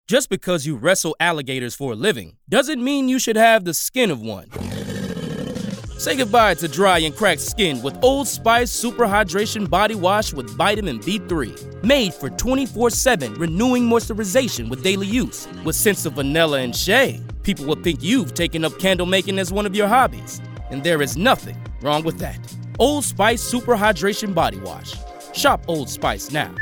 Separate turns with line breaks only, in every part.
Just because you wrestle alligators for a living doesn't mean you should have the skin of one. Say goodbye to dry and cracked skin with Old Spice Super Hydration Body Wash with vitamin B3. Made for 24/7 renewing moisturization with daily use. With scents of vanilla and shea, people will think you've taken up candle making as one of your hobbies. And there is nothing wrong with that. Old Spice Super Hydration Body Wash. Shop Old Spice now.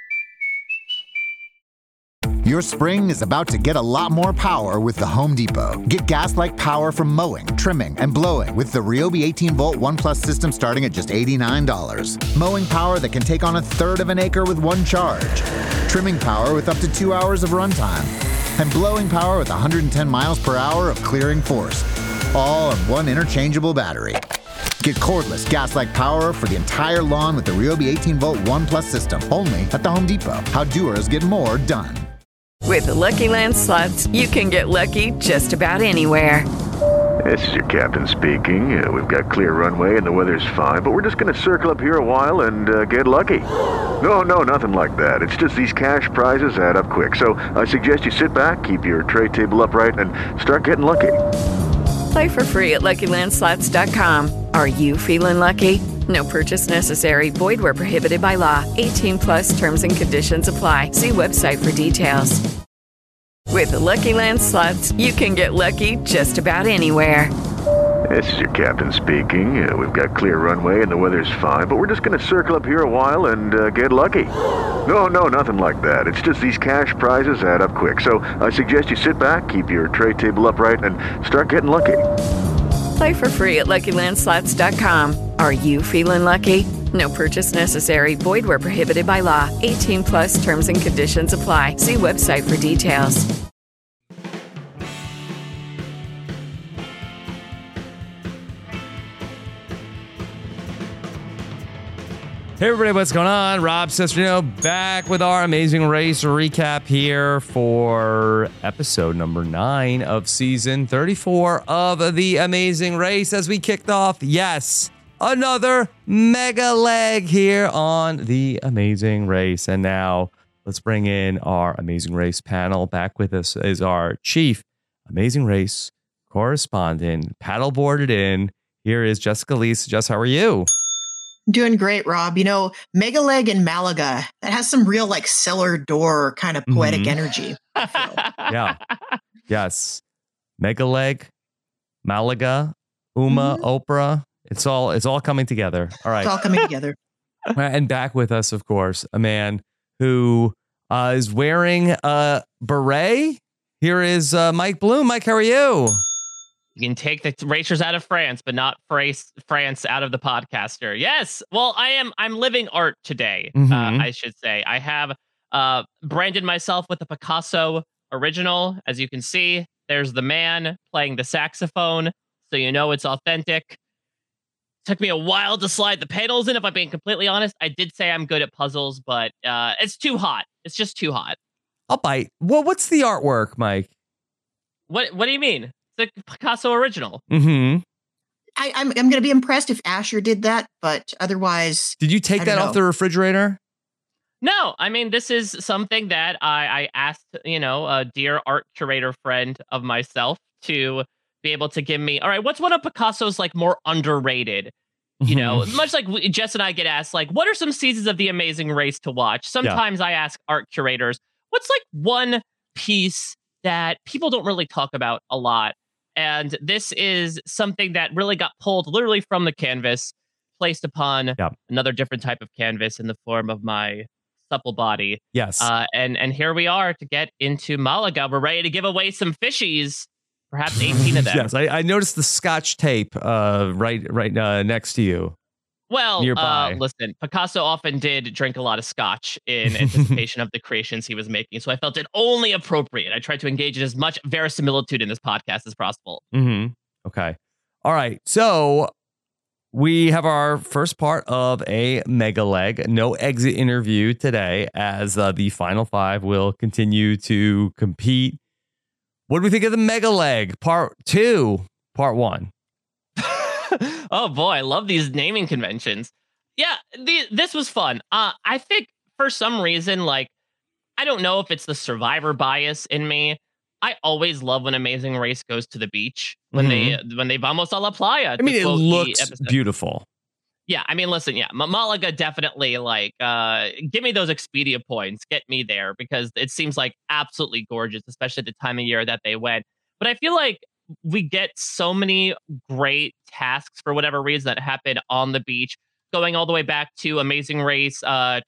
Your spring is about to get a lot more power with the Home Depot. Get gas-like power from mowing, trimming, and blowing with the Ryobi 18-volt ONE+ system starting at just $89. Mowing power that can take on a third of an acre with one charge. Trimming power with up to 2 hours of runtime. And blowing power with 110 miles per hour of clearing force. All on one interchangeable battery. Get cordless gas-like power for the entire lawn with the Ryobi 18-volt ONE+ system. Only at the Home Depot. How doers get more done.
With the Lucky Land Slots, you can get lucky just about anywhere.
This is your captain speaking. We've got clear runway and the weather's fine, but we're just going to circle up here a while and get lucky. No, nothing like that. It's just these cash prizes add up quick. So I suggest you sit back, keep your tray table upright, and start getting lucky.
Play for free at LuckyLandSlots.com. Are you feeling lucky? No purchase necessary. Void where prohibited by law. 18+ terms and conditions apply. See website for details. With the Lucky Land Slots, you can get lucky just about anywhere.
This is your captain speaking. We've got clear runway and the weather's fine, but we're just going to circle up here a while and get lucky. No, nothing like that. It's just these cash prizes add up quick. So I suggest you sit back, keep your tray table upright, and start getting lucky.
Play for free at LuckyLandSlots.com. Are you feeling lucky? No purchase necessary. Void where prohibited by law. 18+ terms and conditions apply. See website for details.
Hey everybody, what's going on? Rob Cesternino back with our Amazing Race recap here for episode number 9 of season 34 of The Amazing Race as we kicked off, yes, another mega leg here on The Amazing Race. And now let's bring in our Amazing Race panel. Back with us is our chief Amazing Race correspondent, paddleboarded in. Here is Jessica Lees. Jess, how are you?
Doing great, Rob. You know, Mega Leg in Malaga, that has some real like cellar door kind of poetic energy. I feel.
Yeah. Yes. Mega Leg, Malaga, Uma, Oprah. It's all coming together. All right.
It's all coming together.
And back with us, of course, a man who is wearing a beret. Here is Mike Bloom. Mike, how are you?
You can take the racers out of France, but not France out of the podcaster. Yes. Well, I'm living art today, I should say. I have branded myself with the Picasso original. As you can see, there's the man playing the saxophone, so you know it's authentic. Took me a while to slide the pedals in, if I'm being completely honest. I did say I'm good at puzzles, but it's too hot. It's just too hot.
I'll bite. Well, what's the artwork, Mike?
What do you mean? The Picasso original.
I'm going to be impressed if Asher did that, but otherwise...
Did you take that off the refrigerator?
No, I mean, this is something that I asked, a dear art curator friend of myself to be able to give me, all right, what's one of Picasso's like more underrated? Much like Jess and I get asked, like, what are some seasons of The Amazing Race to watch? Sometimes I ask art curators, what's like one piece that people don't really talk about a lot? And this is something that really got pulled literally from the canvas, placed upon another different type of canvas in the form of my supple body.
Yes.
And here we are to get into Malaga. We're ready to give away some fishies, perhaps 18 of them.
Yes, I noticed the Scotch tape right next to you.
Well,
nearby.
Listen, Picasso often did drink a lot of scotch in anticipation of the creations he was making, so I felt it only appropriate. I tried to engage in as much verisimilitude in this podcast as possible.
Okay. All right. So we have our first part of a mega leg. No exit interview today, as the final 5 will continue to compete. What do we think of the mega leg? Part 2, part 1.
Oh boy, I love these naming conventions. Yeah, this was fun. I think for some reason, like, I don't know if it's the survivor bias in me. I always love when Amazing Race goes to the beach when they vamos a la playa.
I mean, it looks beautiful.
Yeah, I mean, listen, Malaga definitely give me those Expedia points, get me there because it seems like absolutely gorgeous, especially the time of year that they went. But I feel like we get so many great tasks for whatever reason that happen on the beach, going all the way back to Amazing Race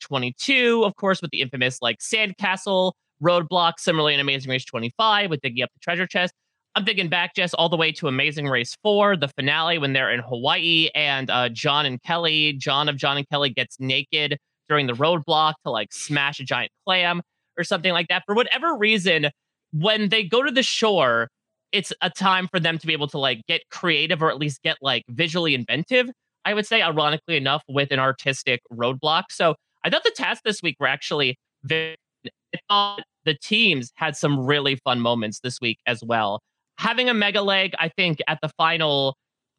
22, of course, with the infamous sandcastle roadblock, similarly in Amazing Race 25 with digging up the treasure chest. I'm thinking back, Jess, all the way to Amazing Race 4, the finale when they're in Hawaii and John and Kelly gets naked during the roadblock to smash a giant clam or something like that. For whatever reason, when they go to the shore, it's a time for them to be able to get creative or at least get visually inventive, I would say, ironically enough, with an artistic roadblock. So I thought the tasks this week were actually I thought the teams had some really fun moments this week as well. Having a mega leg, I think, at the final,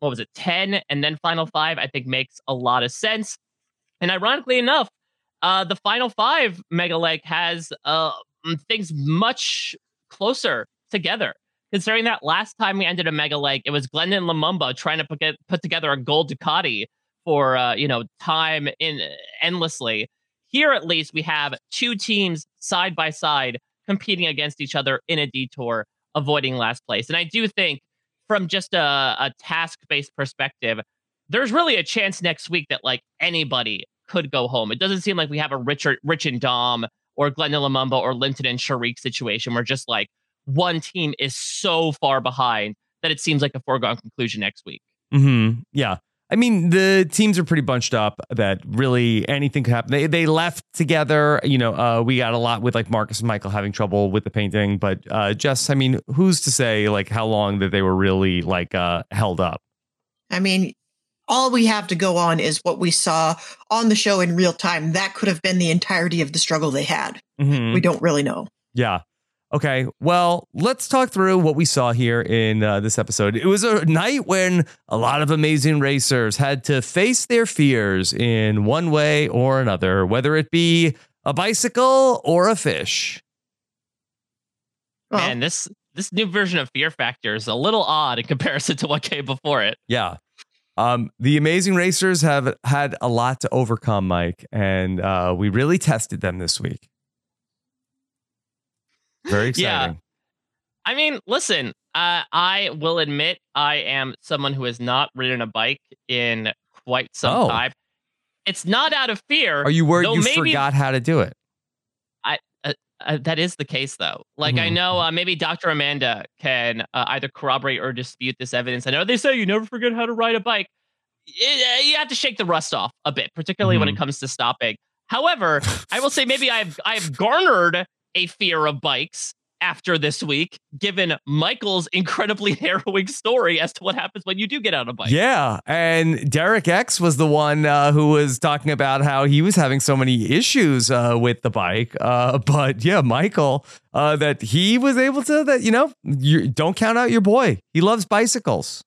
10 and then final 5, I think makes a lot of sense. And ironically enough, the final 5 mega leg has things much closer together. Considering that last time we ended a mega leg, it was Glendon Lumumba trying to put together a gold Ducati for time endlessly. Here, at least, we have 2 teams side by side competing against each other in a detour, avoiding last place. And I do think from just a task-based perspective, there's really a chance next week that anybody could go home. It doesn't seem like we have a Rich and Dom or Glendon Lumumba or Linton and Sharik situation where just one team is so far behind that it seems like a foregone conclusion next week.
Mm-hmm. Yeah. I mean, the teams are pretty bunched up that really anything could happen. They left together. We got a lot with Marcus and Michael having trouble with the painting. But Jess, I mean, who's to say how long that they were really held up?
I mean, all we have to go on is what we saw on the show in real time. That could have been the entirety of the struggle they had. Mm-hmm. We don't really know.
Yeah. Okay, well, let's talk through what we saw here in this episode. It was a night when a lot of amazing racers had to face their fears in one way or another, whether it be a bicycle or a fish.
Man, this new version of Fear Factor is a little odd in comparison to what came before it.
Yeah. The amazing racers have had a lot to overcome, Mike, and we really tested them this week. Very exciting.
Yeah. I mean, listen, I will admit I am someone who has not ridden a bike in quite some time. It's not out of fear.
Are you worried you forgot how to do it?
That is the case, though. I know maybe Dr. Amanda can either corroborate or dispute this evidence. I know they say you never forget how to ride a bike. You have to shake the rust off a bit, particularly when it comes to stopping. However, I will say maybe I've garnered a fear of bikes after this week, given Michael's incredibly harrowing story as to what happens when you do get on a bike.
Yeah, and Derek X was the one who was talking about how he was having so many issues with the bike. But yeah, Michael, that he was able to, you don't count out your boy. He loves bicycles.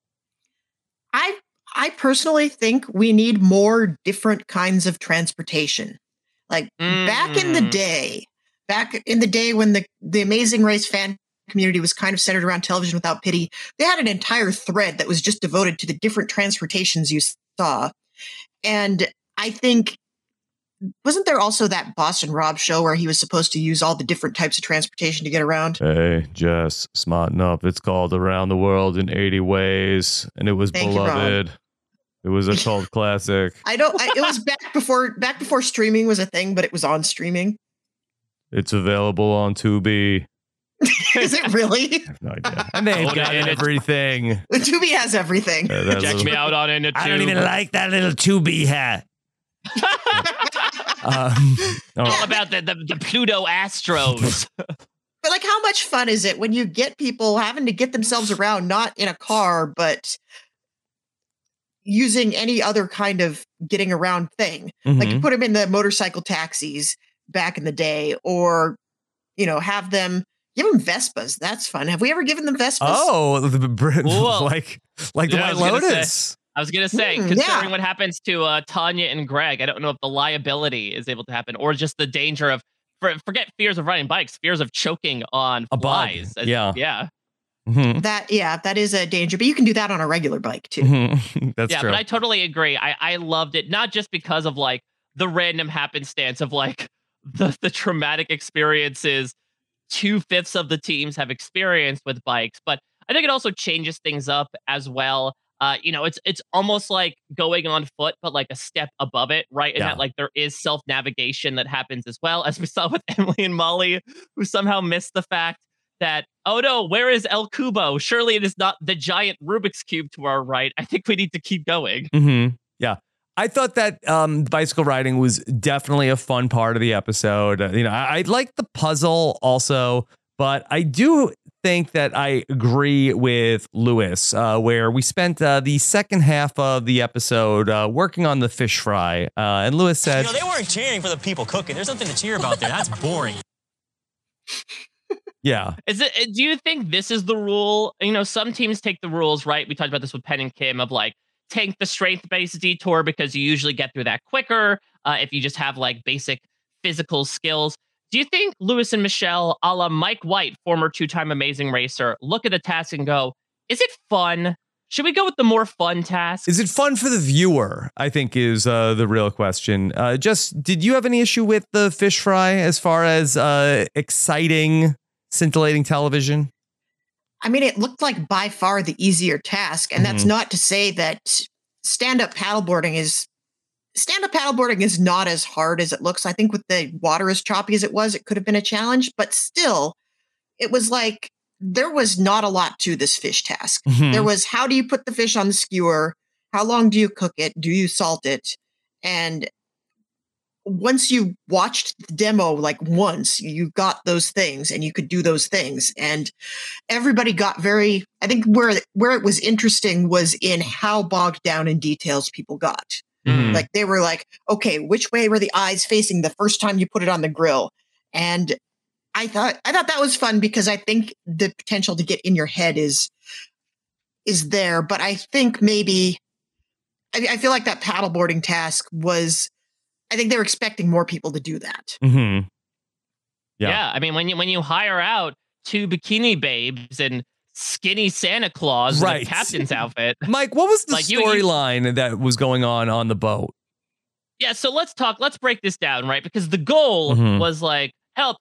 I personally think we need more different kinds of transportation. Back in the day when the Amazing Race fan community was kind of centered around Television Without Pity, they had an entire thread that was just devoted to the different transportations you saw. And I think, wasn't there also that Boston Rob show where he was supposed to use all the different types of transportation to get around?
Hey, Jess, smarten up. It's called Around the World in 80 Ways, and it was beloved. It was a cult classic.
It was back before streaming was a thing, but it was on streaming.
It's available on Tubi.
Is it really?
I have no idea. And they've got everything.
Tubi has everything.
Check me out on it.
I don't even like that little Tubi hat.
All about the Pluto Astros.
But how much fun is it when you get people having to get themselves around, not in a car, but using any other kind of getting around thing?
Mm-hmm.
You put them in the motorcycle taxis back in the day, or give them Vespas. That's fun. Have we ever given them Vespas?
Oh, like the White Lotus.
I was gonna say, considering what happens to Tanya and Greg, I don't know if the liability is able to happen, or just the danger of forget fears of riding bikes, fears of choking on
A bug.
flies.
Yeah.
That is a danger, but you can do that on a regular bike too.
That's
Yeah,
true.
but I totally agree. I loved it, not just because of like the random happenstance of like the traumatic experiences 2/5 of the teams have experienced with bikes, but I think it also changes things up as well. It's almost like going on foot, but like a step above it, right? And
Yeah.
that like there is self-navigation that happens as well, as we saw with Emily and Molly, who somehow missed the fact that, oh no, where is El Cubo? Surely it is not the giant Rubik's Cube to our right. I think we need to keep going.
Yeah. I thought that bicycle riding was definitely a fun part of the episode. I like the puzzle also, but I do think that I agree with Lewis, where we spent the second half of the episode working on the fish fry. And Lewis said,
they weren't cheering for the people cooking. There's nothing to cheer about there. That's boring.
yeah.
Do you think this is the rule? Some teams take the rules, right? We talked about this with Penn and Kim of like, take the strength-based detour because you usually get through that quicker if you just have like basic physical skills. Do you think Lewis and Michelle, a la Mike White, former 2-time Amazing Racer, look at the task and go, is it fun? Should we go with the more fun task?
Is it fun for the viewer? I think is the real question. Did you have any issue with the fish fry as far as exciting, scintillating television?
I mean, it looked like by far the easier task. And that's not to say that stand-up paddleboarding is not as hard as it looks. I think with the water as choppy as it could have been a challenge. But still, it was like there was not a lot to this fish task. There was, how do you put the fish on the skewer? How long do you cook it? Do you salt it? And once you watched the demo like once, you got those things and you could do those things. And everybody got I think where it was interesting was in how bogged down in details people got. Like they were like, okay, which way were the eyes facing the first time you put it on the grill? And I thought that was fun because I think the potential to get in your head is there. But I think maybe I feel like that paddleboarding task was, I think they were expecting more people to do that.
Yeah. I mean, when you hire out 2 bikini babes and skinny Santa Claus in a captain's outfit.
Mike, what was the storyline that was going on the boat?
Yeah, so let's break this down, right? Because the goal was like, help,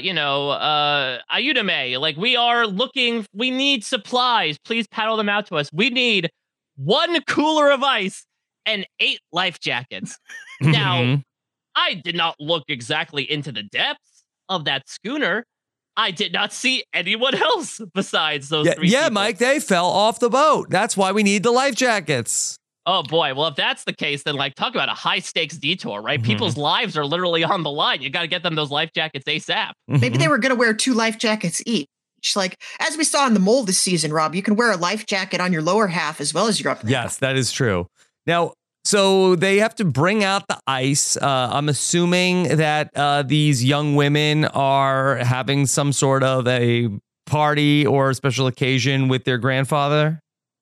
Ayudame, like we need supplies. Please paddle them out to us. We need 1 cooler of ice and 8 life jackets. Now, I did not look exactly into the depths of that schooner. I did not see anyone else besides those 3 people.
Mike, they fell off the boat. That's why we need the life jackets.
Oh boy, well if that's the case, then like talk about a high stakes detour, right? People's lives are literally on the line. You got to get them those life jackets ASAP.
Maybe they were going to wear 2 life jackets each. Like, as we saw in the mold this season, Rob, you can wear a life jacket on your lower half as well as your upper half.
Yes, that is true. Now, so they have to bring out the ice. I'm assuming that these young women are having some sort of a party or a special occasion with their grandfather.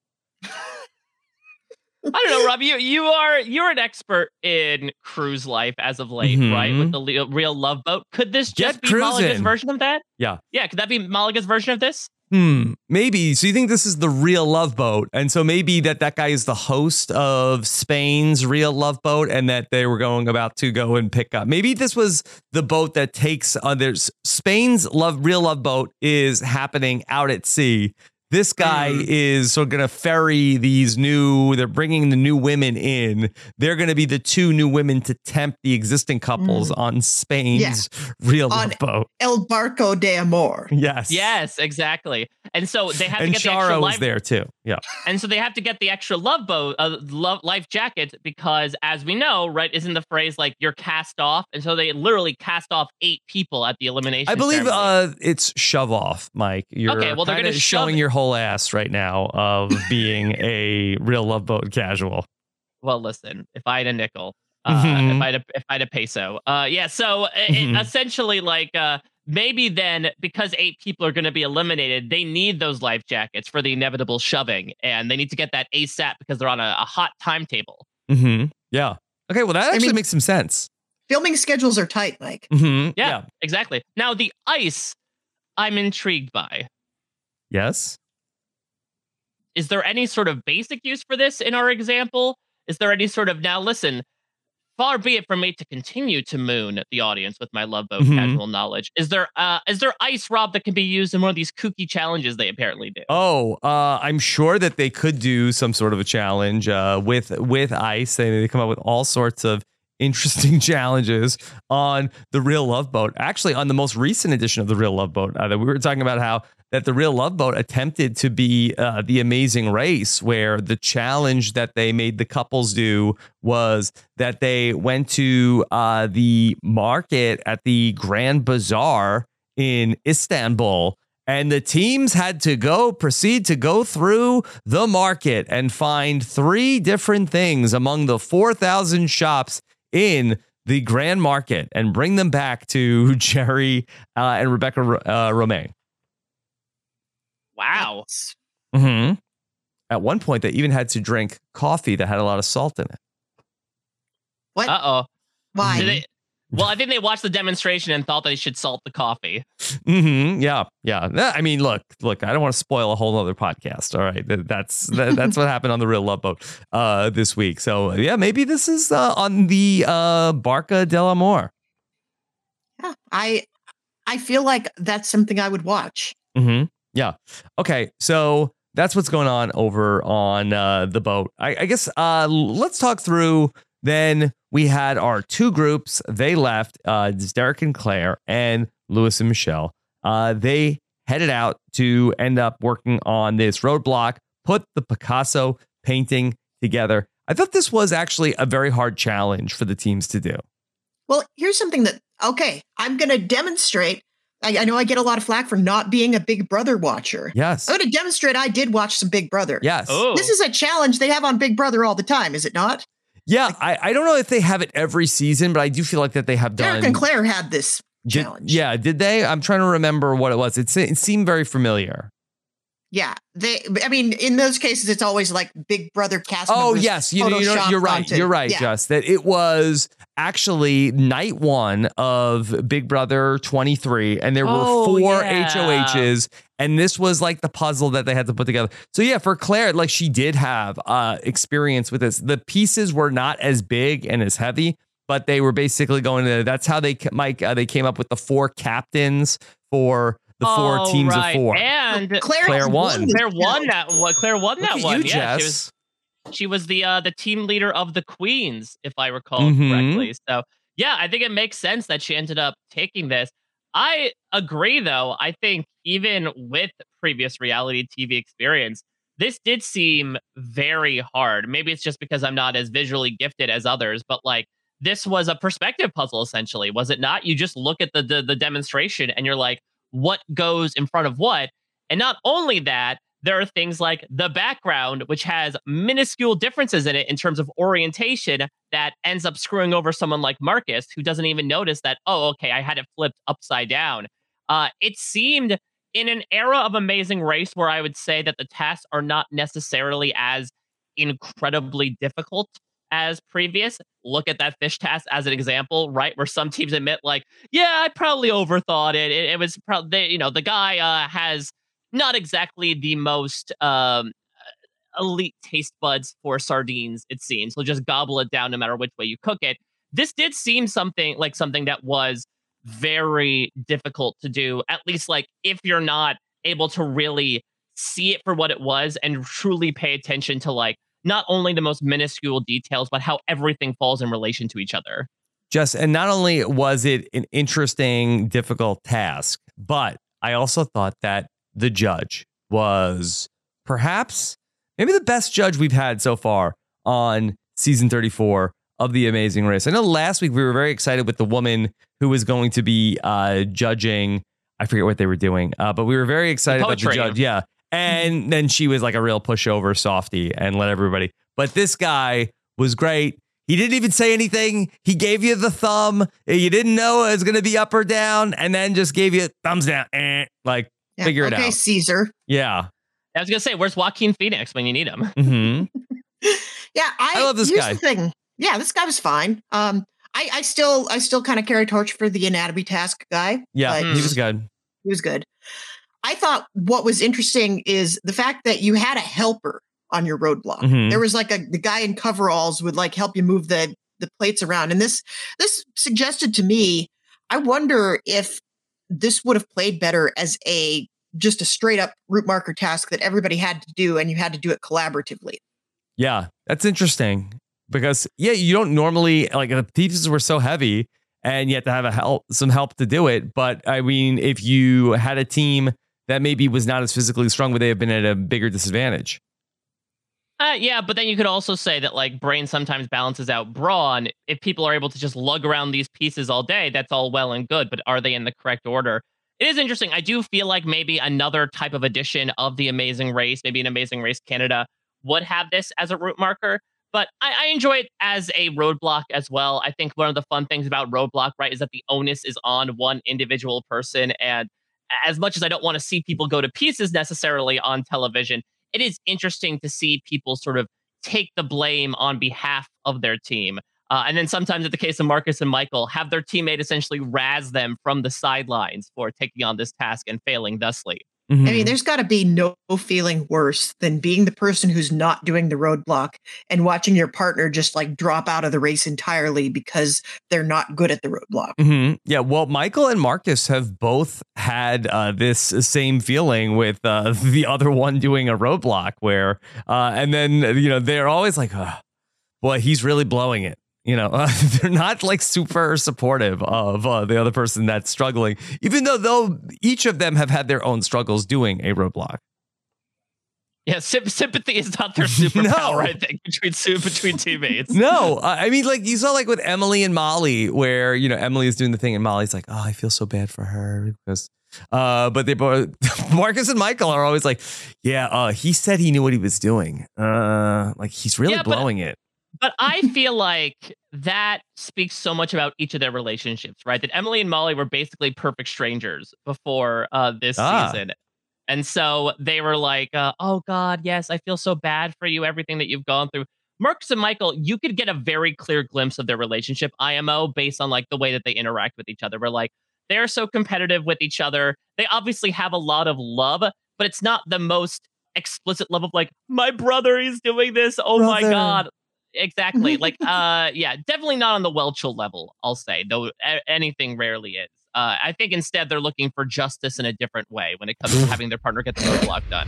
I don't know, Rob. You're an expert in cruise life as of late, right? With the Real Love Boat. Could this just be Malaga's version of that?
Yeah.
Could that be Malaga's version of this?
Maybe. So you think this is the Real Love Boat, and so maybe that guy is the host of Spain's Real Love Boat, and that they were about to go and pick up. Maybe this was the boat that takes there's Spain's Real Love Boat is happening out at sea. This guy is going to ferry they're bringing the new women in. They're going to be the 2 new women to tempt the existing couples on Spain's Real Love Boat.
El Barco de Amor.
Yes.
Yes, exactly. And so they have to get
Charo
the extra
was there too. Yeah.
And so they have to get the extra love boat, life jacket, because as we know, right, isn't the phrase like you're cast off? And so they literally cast off 8 people at the elimination.
I believe
ceremony.
it's shove off, Mike. You're
okay, well, they're going to
showing your whole ass right now of being a Real Love Boat casual.
Well, listen, if I had a nickel, if I had a peso, so essentially, like, maybe then because 8 people are going to be eliminated, they need those life jackets for the inevitable shoving, and they need to get that ASAP because they're on a hot timetable.
Yeah. Okay. Well, that actually makes some sense.
Filming schedules are tight, Mike.
Yeah, exactly. Now, the ice, I'm intrigued by.
Yes.
Is there any sort of basic use for this in our example? Is there any sort of, now listen, far be it from me to continue to moon the audience with my Love Boat casual knowledge. Is there ice, Rob, that can be used in one of these kooky challenges they apparently do?
I'm sure that they could do some sort of a challenge with ice. They come up with all sorts of interesting challenges on the Real Love Boat. Actually, on the most recent edition of the Real Love Boat, we were talking about how that the Real Love Boat attempted to be the Amazing Race, where the challenge that they made the couples do was that they went to the market at the Grand Bazaar in Istanbul, and the teams had to proceed to go through the market and find 3 different things among the 4,000 shops in the Grand Market and bring them back to Jerry and Rebecca Romaine.
Wow.
At one point, they even had to drink coffee that had a lot of salt in it.
What?
Uh-oh.
Why?
Well, I think they watched the demonstration and thought they should salt the coffee.
Yeah. I mean, look, I don't want to spoil a whole other podcast. All right. That's what happened on the Real Love Boat this week. So, yeah, maybe this is on the Barca del Amor.
Yeah, I feel like that's something I would watch.
Yeah. Okay. So that's what's going on over on the boat. I guess let's talk through. Then we had our 2 groups. They left, Derek and Claire and Lewis and Michelle. They headed out to end up working on this roadblock, put the Picasso painting together. I thought this was actually a very hard challenge for the teams to do.
Well, here's something I'm going to demonstrate. I know I get a lot of flack for not being a Big Brother watcher.
Yes.
I'm going to demonstrate I did watch some Big Brother.
Yes.
Oh.
This is a challenge they have on Big Brother all the time, is it not?
Yeah, I don't know if they have it every season, but I do feel like that they have done.
Derek and Claire had this challenge.
Did they? I'm trying to remember what it was. It seemed very familiar.
Yeah, in those cases, it's always like Big Brother cast members.
Oh, yes. You're right. You're right,
yeah.
Jess. That it was actually night 1 of Big Brother 23, and there were 4 HOHs, and this was like the puzzle that they had to put together. So, yeah, for Claire, like she did have experience with this. The pieces were not as big and as heavy, but they were basically going to, that's how they came up with the 4 captains for the 4 teams of 4.
And
Claire won.
Claire won that one. Claire won that one.
You,
yeah,
Jess.
she was the team leader of the Queens, if I recall correctly. So yeah, I think it makes sense that she ended up taking this. I agree, though. I think even with previous reality TV experience, this did seem very hard. Maybe it's just because I'm not as visually gifted as others, but like this was a perspective puzzle, essentially, was it not? You just look at the demonstration and you're like, what goes in front of what? And not only that, there are things like the background, which has minuscule differences in it in terms of orientation that ends up screwing over someone like Marcus, who doesn't even notice that, oh, okay, I had it flipped upside down. It seemed in an era of Amazing Race where I would say that the tasks are not necessarily as incredibly difficult as previous. Look at that fish task as an example, right? Where some teams admit like, yeah, I probably overthought it. It was probably, the guy has not exactly the most elite taste buds for sardines, it seems. So just gobble it down no matter which way you cook it. This did seem something that was very difficult to do, at least like if you're not able to really see it for what it was and truly pay attention to like not only the most minuscule details, but how everything falls in relation to each other.
Just, and not only was it an interesting, difficult task, but I also thought that the judge was perhaps maybe the best judge we've had so far on season 34 of The Amazing Race. I know last week we were very excited with the woman who was going to be judging. I forget what they were doing, but we were very excited about the judge. Yeah. And then she was like a real pushover softie and let everybody. But this guy was great. He didn't even say anything. He gave you the thumb. You didn't know it was going to be up or down, and then just gave you thumbs down. Like, figure it out.
Okay, Caesar.
Yeah.
I was going to say, where's Joaquin Phoenix when you need him?
Mm-hmm.
Yeah,
I love this guy.
Here's the thing. Yeah, this guy was fine. I still kind of carry a torch for the anatomy task guy.
Yeah,
but
he was good.
He was good. I thought what was interesting is the fact that you had a helper on your roadblock.
Mhm.
There was like the guy in coveralls would like help you move the plates around. And this suggested to me, I wonder if this would have played better as just a straight up route marker task that everybody had to do, and you had to do it collaboratively.
Yeah, that's interesting because you don't normally, like, the pieces were so heavy and you had to have some help to do it. But I mean, if you had a team that maybe was not as physically strong, would they have been at a bigger disadvantage?
Yeah, but then you could also say that like brain sometimes balances out brawn. If people are able to just lug around these pieces all day, that's all well and good. But are they in the correct order? It is interesting. I do feel like maybe another type of edition of the Amazing Race, maybe an Amazing Race Canada, would have this as a route marker. But I enjoy it as a roadblock as well. I think one of the fun things about roadblock, right, is that the onus is on one individual person. And as much as I don't want to see people go to pieces necessarily on television, it is interesting to see people sort of take the blame on behalf of their team. And then sometimes in the case of Marcus and Michael, have their teammate essentially razz them from the sidelines for taking on this task and failing thusly.
Mm-hmm.
I mean, there's got to be no feeling worse than being the person who's not doing the roadblock and watching your partner just like drop out of the race entirely because they're not good at the roadblock.
Mm-hmm. Yeah, well, Michael and Marcus have both had this same feeling with the other one doing a roadblock where, and then, they're always like, boy, he's really blowing it. They're not like super supportive of the other person that's struggling, even though each of them have had their own struggles doing a roadblock.
Yeah, sympathy is not their superpower, I think, between teammates.
No, I mean, like you saw like with Emily and Molly, where, Emily is doing the thing and Molly's like, oh, I feel so bad for her because, but they both, Marcus and Michael are always like, yeah, he said he knew what he was doing. Like he's really blowing it.
But I feel like that speaks so much about each of their relationships, right? That Emily and Molly were basically perfect strangers before this season. And so they were like, oh, God, yes, I feel so bad for you, everything that you've gone through. Marcus and Michael, you could get a very clear glimpse of their relationship, IMO, based on like the way that they interact with each other. We're like, they're so competitive with each other. They obviously have a lot of love, but it's not the most explicit love of like, my brother is doing this. Oh, my God. Exactly. Like, definitely not on the Welchel level, I'll say, though anything rarely is. I think instead they're looking for justice in a different way when it comes to having their partner get the roadblock done.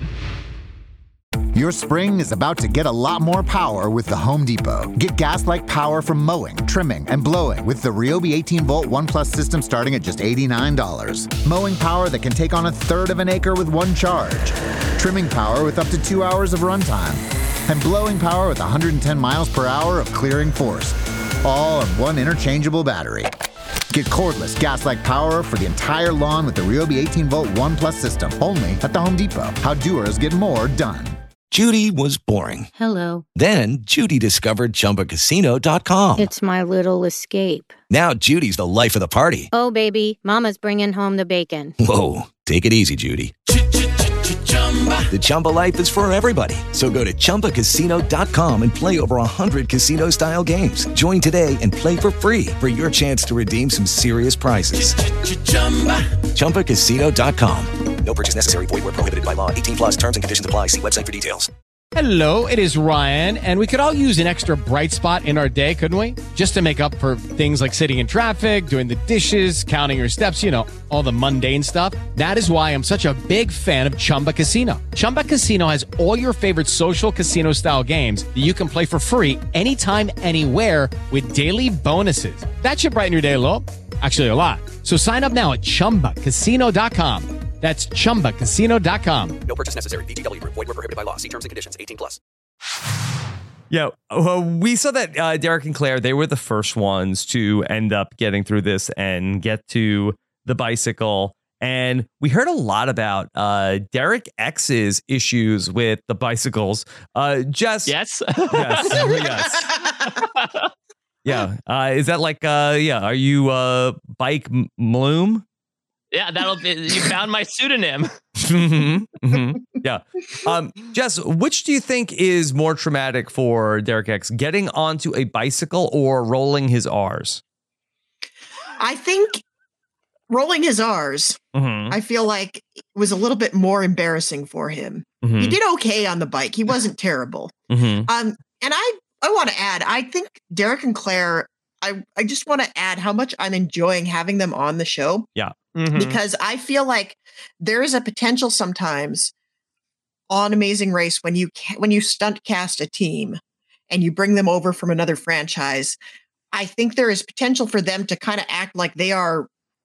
Your spring is about to get a lot more power with the Home Depot. Get gas-like power from mowing, trimming, and blowing with the Ryobi 18-volt ONE+ system starting at just $89. Mowing power that can take on a third of an acre with one charge. Trimming power with up to 2 hours of runtime. And blowing power with 110 miles per hour of clearing force. All on one interchangeable battery. Get cordless gas-like power for the entire lawn with the Ryobi 18-volt ONE+ system. Only at the Home Depot. How doers get more done.
Judy was boring.
Hello.
Then Judy discovered ChumbaCasino.com.
It's my little escape.
Now Judy's the life of the party.
Oh, baby, mama's bringing home the bacon.
Whoa, take it easy, Judy. The Chumba life is for everybody. So go to ChumbaCasino.com and play over 100 casino-style games. Join today and play for free for your chance to redeem some serious prizes. ChumbaCasino.com. No purchase necessary. Void where prohibited by law. 18+ terms and conditions apply. See website for details.
Hello, it is Ryan, and we could all use an extra bright spot in our day, couldn't we? Just to make up for things like sitting in traffic, doing the dishes, counting your steps, all the mundane stuff. That is why I'm such a big fan of Chumba Casino. Chumba Casino has all your favorite social casino-style games that you can play for free anytime, anywhere with daily bonuses. That should brighten your day a little. Actually, a lot. So sign up now at ChumbaCasino.com. That's ChumbaCasino.com.
No purchase necessary. VGW Group. Void where prohibited by law. See terms and conditions. 18+.
Yeah, we saw that Derek and Claire, they were the first ones to end up getting through this and get to the bicycle. And we heard a lot about Derek X's issues with the bicycles. Jess?
Yes?
Yes. Yeah. Is that like, are you Bike Mloom?
Yeah, you found my pseudonym.
Yeah. Jess, which do you think is more traumatic for Derek X, getting onto a bicycle or rolling his R's?
I think rolling his R's, I feel like it was a little bit more embarrassing for him. He did okay on the bike. He wasn't terrible. And I want to add, I think Derek and Claire, I just want to add how much I'm enjoying having them on the show.
Yeah.
Because I feel like there is a potential sometimes on Amazing Race when you stunt cast a team and you bring them over from another franchise. I think there is potential for them to kind of act like they're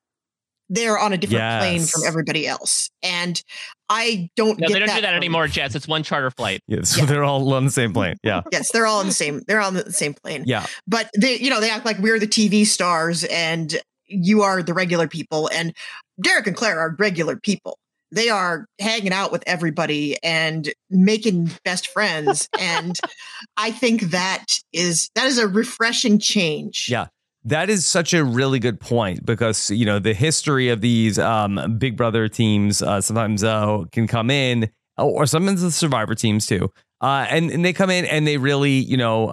on a different plane from everybody else. And I don't get that.
They don't do that anymore, Jess. It's one charter flight.
Yeah, so they're all on the same plane. Yeah.
Yes, they're all on the same plane.
Yeah.
But they act like we're the TV stars and you are the regular people. And Derek and Claire are regular people. They are hanging out with everybody and making best friends. And I think that is a refreshing change.
Yeah. That is such a really good point because, the history of these Big Brother teams sometimes can come in, or sometimes the Survivor teams too. And they come in and they really,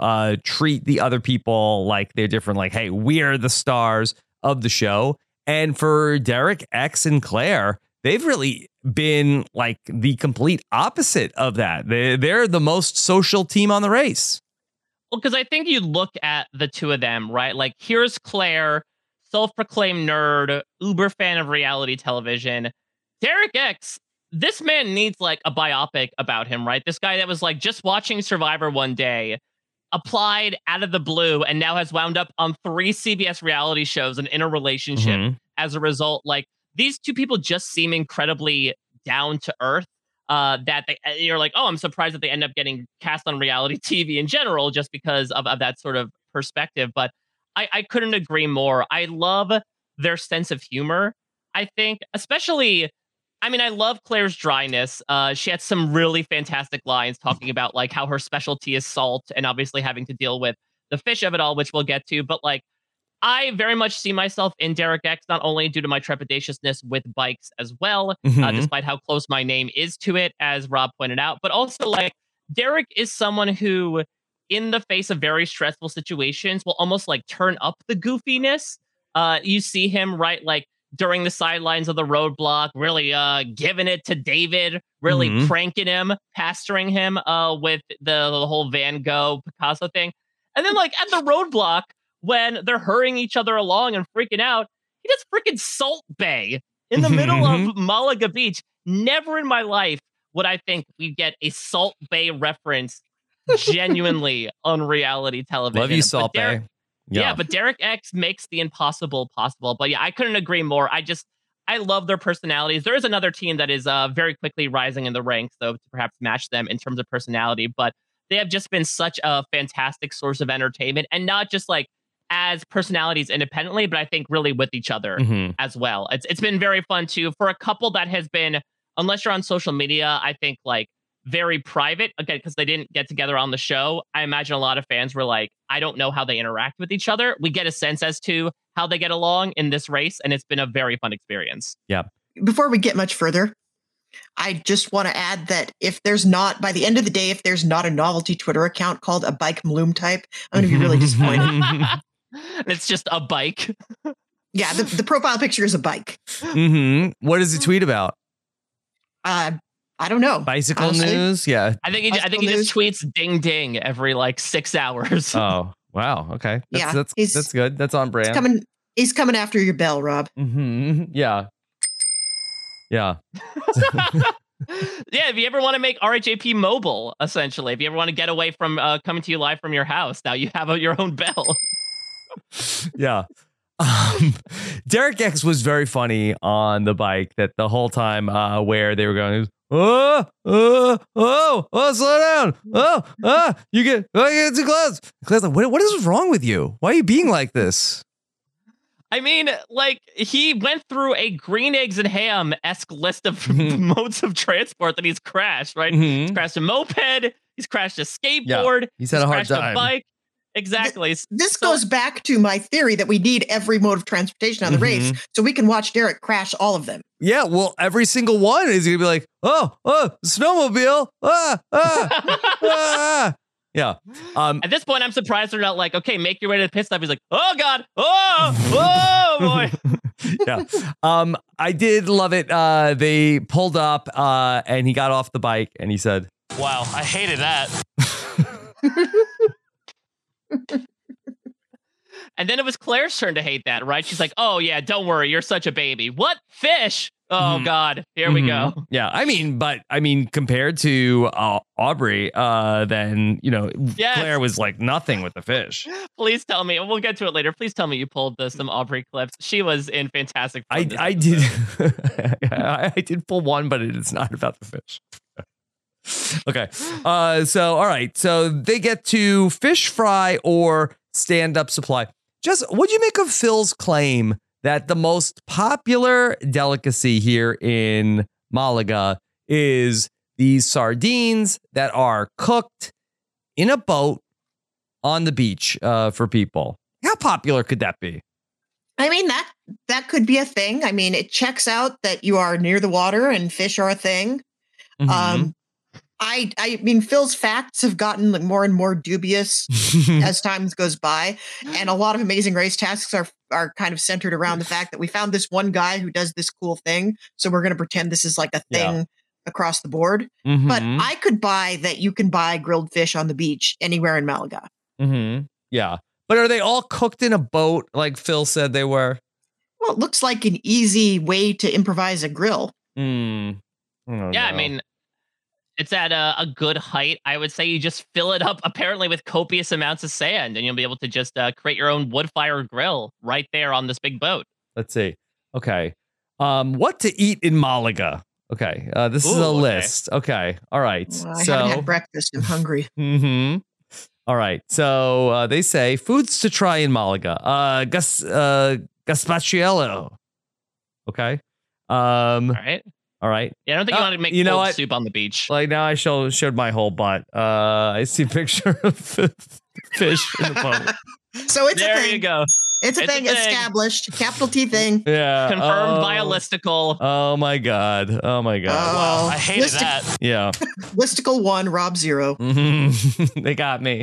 treat the other people like they're different. Like, hey, we're the stars of the show. And for Derek, X, and Claire, they've really been like the complete opposite of that. They're the most social team on the race.
Well, because I think you look at the two of them, right? Like, here's Claire, self-proclaimed nerd, uber fan of reality television. Derek X, this man needs like a biopic about him, right? This guy that was like just watching Survivor one day, applied out of the blue, and now has wound up on 3 CBS reality shows and in a relationship as a result. Like, these two people just seem incredibly down to earth. That you're like, oh, I'm surprised that they end up getting cast on reality TV in general, just because of that sort of perspective. But I couldn't agree more. I love their sense of humor. I think, especially, I love Claire's dryness. She had some really fantastic lines talking about like how her specialty is salt and obviously having to deal with the fish of it all, which we'll get to. But like, I very much see myself in Derek X, not only due to my trepidatiousness with bikes as well, despite how close my name is to it, as Rob pointed out, but also like Derek is someone who, in the face of very stressful situations, will almost like turn up the goofiness. You see him, right, like during the sidelines of the roadblock, really giving it to David, really pranking him, pastoring him with the whole Van Gogh Picasso thing. And then like at the roadblock, when they're hurrying each other along and freaking out, he does freaking Salt Bay in the middle of Malaga Beach. Never in my life would I think we'd get a Salt Bay reference genuinely on reality television.
Love you, Salt Bay.
Yeah, but Derek X makes the impossible possible. But yeah, I couldn't agree more. I love their personalities. There is another team that is very quickly rising in the ranks, though, to perhaps match them in terms of personality. But they have just been such a fantastic source of entertainment, and not just like as personalities independently, but I think really with each other as well. It's been very fun too for a couple that has been, unless you're on social media, I think like very private, again, because they didn't get together on the show. I imagine a lot of fans were like, I don't know how they interact with each other. We get a sense as to how they get along in this race, and it's been a very fun experience.
Yeah.
Before we get much further, I just want to add that by the end of the day, if there's not a novelty Twitter account called a Bike Maloom Type, I'm going to be really disappointed.
And it's just a bike.
Yeah, the profile picture is a bike.
What does he tweet about?
I don't know.
Bicycle
honestly.
news? Yeah.
I think he just tweets ding ding every like 6 hours.
Oh, wow. Okay. That's good. That's on brand.
He's coming after your bell, Rob.
Yeah. Yeah.
Yeah, if you ever want to make RHAP mobile, essentially, if you ever want to get away from coming to you live from your house, now you have your own bell.
Yeah. Derek X was very funny on the bike that the whole time where they were going, slow down. You get too close. Claire's like, what is wrong with you? Why are you being like this?
I mean, like, he went through a green eggs and ham-esque list of modes of transport that he's crashed, right? He's crashed a moped, he's crashed a skateboard,
he's had a hard time.
A bike. Exactly.
This goes back to my theory that we need every mode of transportation on the race so we can watch Derek crash all of them.
Yeah, well, every single one is going to be like, snowmobile. Yeah.
At this point, I'm surprised they're not like, okay, make your way to the pit stop. He's like, oh God, oh boy.
Yeah. I did love it. They pulled up and he got off the bike and he said,
Wow, I hated that.
And then it was Claire's turn to hate that, right? She's like, oh yeah, don't worry, you're such a baby. What? Fish? Oh God, here we go.
Yeah, I mean, compared to Aubrey, then, Claire was like nothing with the fish.
Please tell me, and we'll get to it later. Please tell me you pulled some Aubrey clips. She was in fantastic form.
I did. I did pull one, but it's not about the fish. Okay. So, all right. So they get to fish fry or stand-up supply. Just what'd you make of Phil's claim that the most popular delicacy here in Malaga is these sardines that are cooked in a boat on the beach for people? How popular could that be?
I mean, that could be a thing. I mean, it checks out that you are near the water and fish are a thing.
Mm-hmm.
I mean, Phil's facts have gotten like more and more dubious as time goes by, and a lot of Amazing Race tasks are kind of centered around the fact that we found this one guy who does this cool thing, so we're going to pretend this is like a thing across the board.
Mm-hmm.
But I could buy that you can buy grilled fish on the beach anywhere in Malaga.
Mm-hmm. Yeah, but are they all cooked in a boat like Phil said they were?
Well, it looks like an easy way to improvise a grill.
I mean, it's at a good height. I would say you just fill it up apparently with copious amounts of sand and you'll be able to just create your own wood fire grill right there on this big boat.
Let's see. Okay. What to eat in Malaga? Okay. This is a list. Okay. All right.
Well, I haven't had breakfast. I'm hungry.
Mm-hmm. All right. So they say foods to try in Malaga. Gazpachuelo. Okay.
All right.
All right.
Yeah, I don't think you want to make cold soup on the beach.
Like now I showed my whole butt. I see a picture of fish in the boat.
So it's
there
a thing.
You go.
It's a thing established. Capital T thing.
Yeah.
Confirmed by a listicle.
Oh my God. Oh my God.
Wow. I hated that.
Yeah.
Listicle 1, Rob 0.
Mm-hmm. They got me.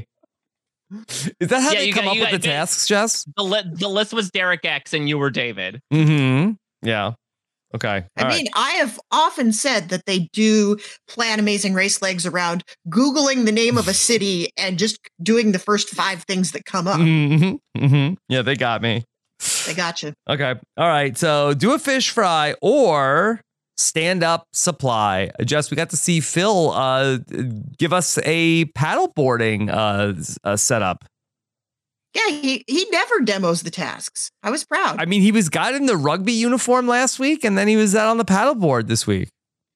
Is that how they come up with the tasks, Jess?
The list was Derek X and you were David.
Mm-hmm. Yeah. Okay.
I mean, I have often said that they do plan Amazing Race legs around Googling the name of a city and just doing the first 5 things that come up.
Mm-hmm. Mm-hmm. Yeah, they got me.
They got you.
Okay. All right. So do a fish fry or stand-up supply. Jess, we got to see Phil give us a paddleboarding setup.
Yeah, he never demos the tasks. I was proud.
I mean, he got in the rugby uniform last week, and then he was out on the paddleboard this week.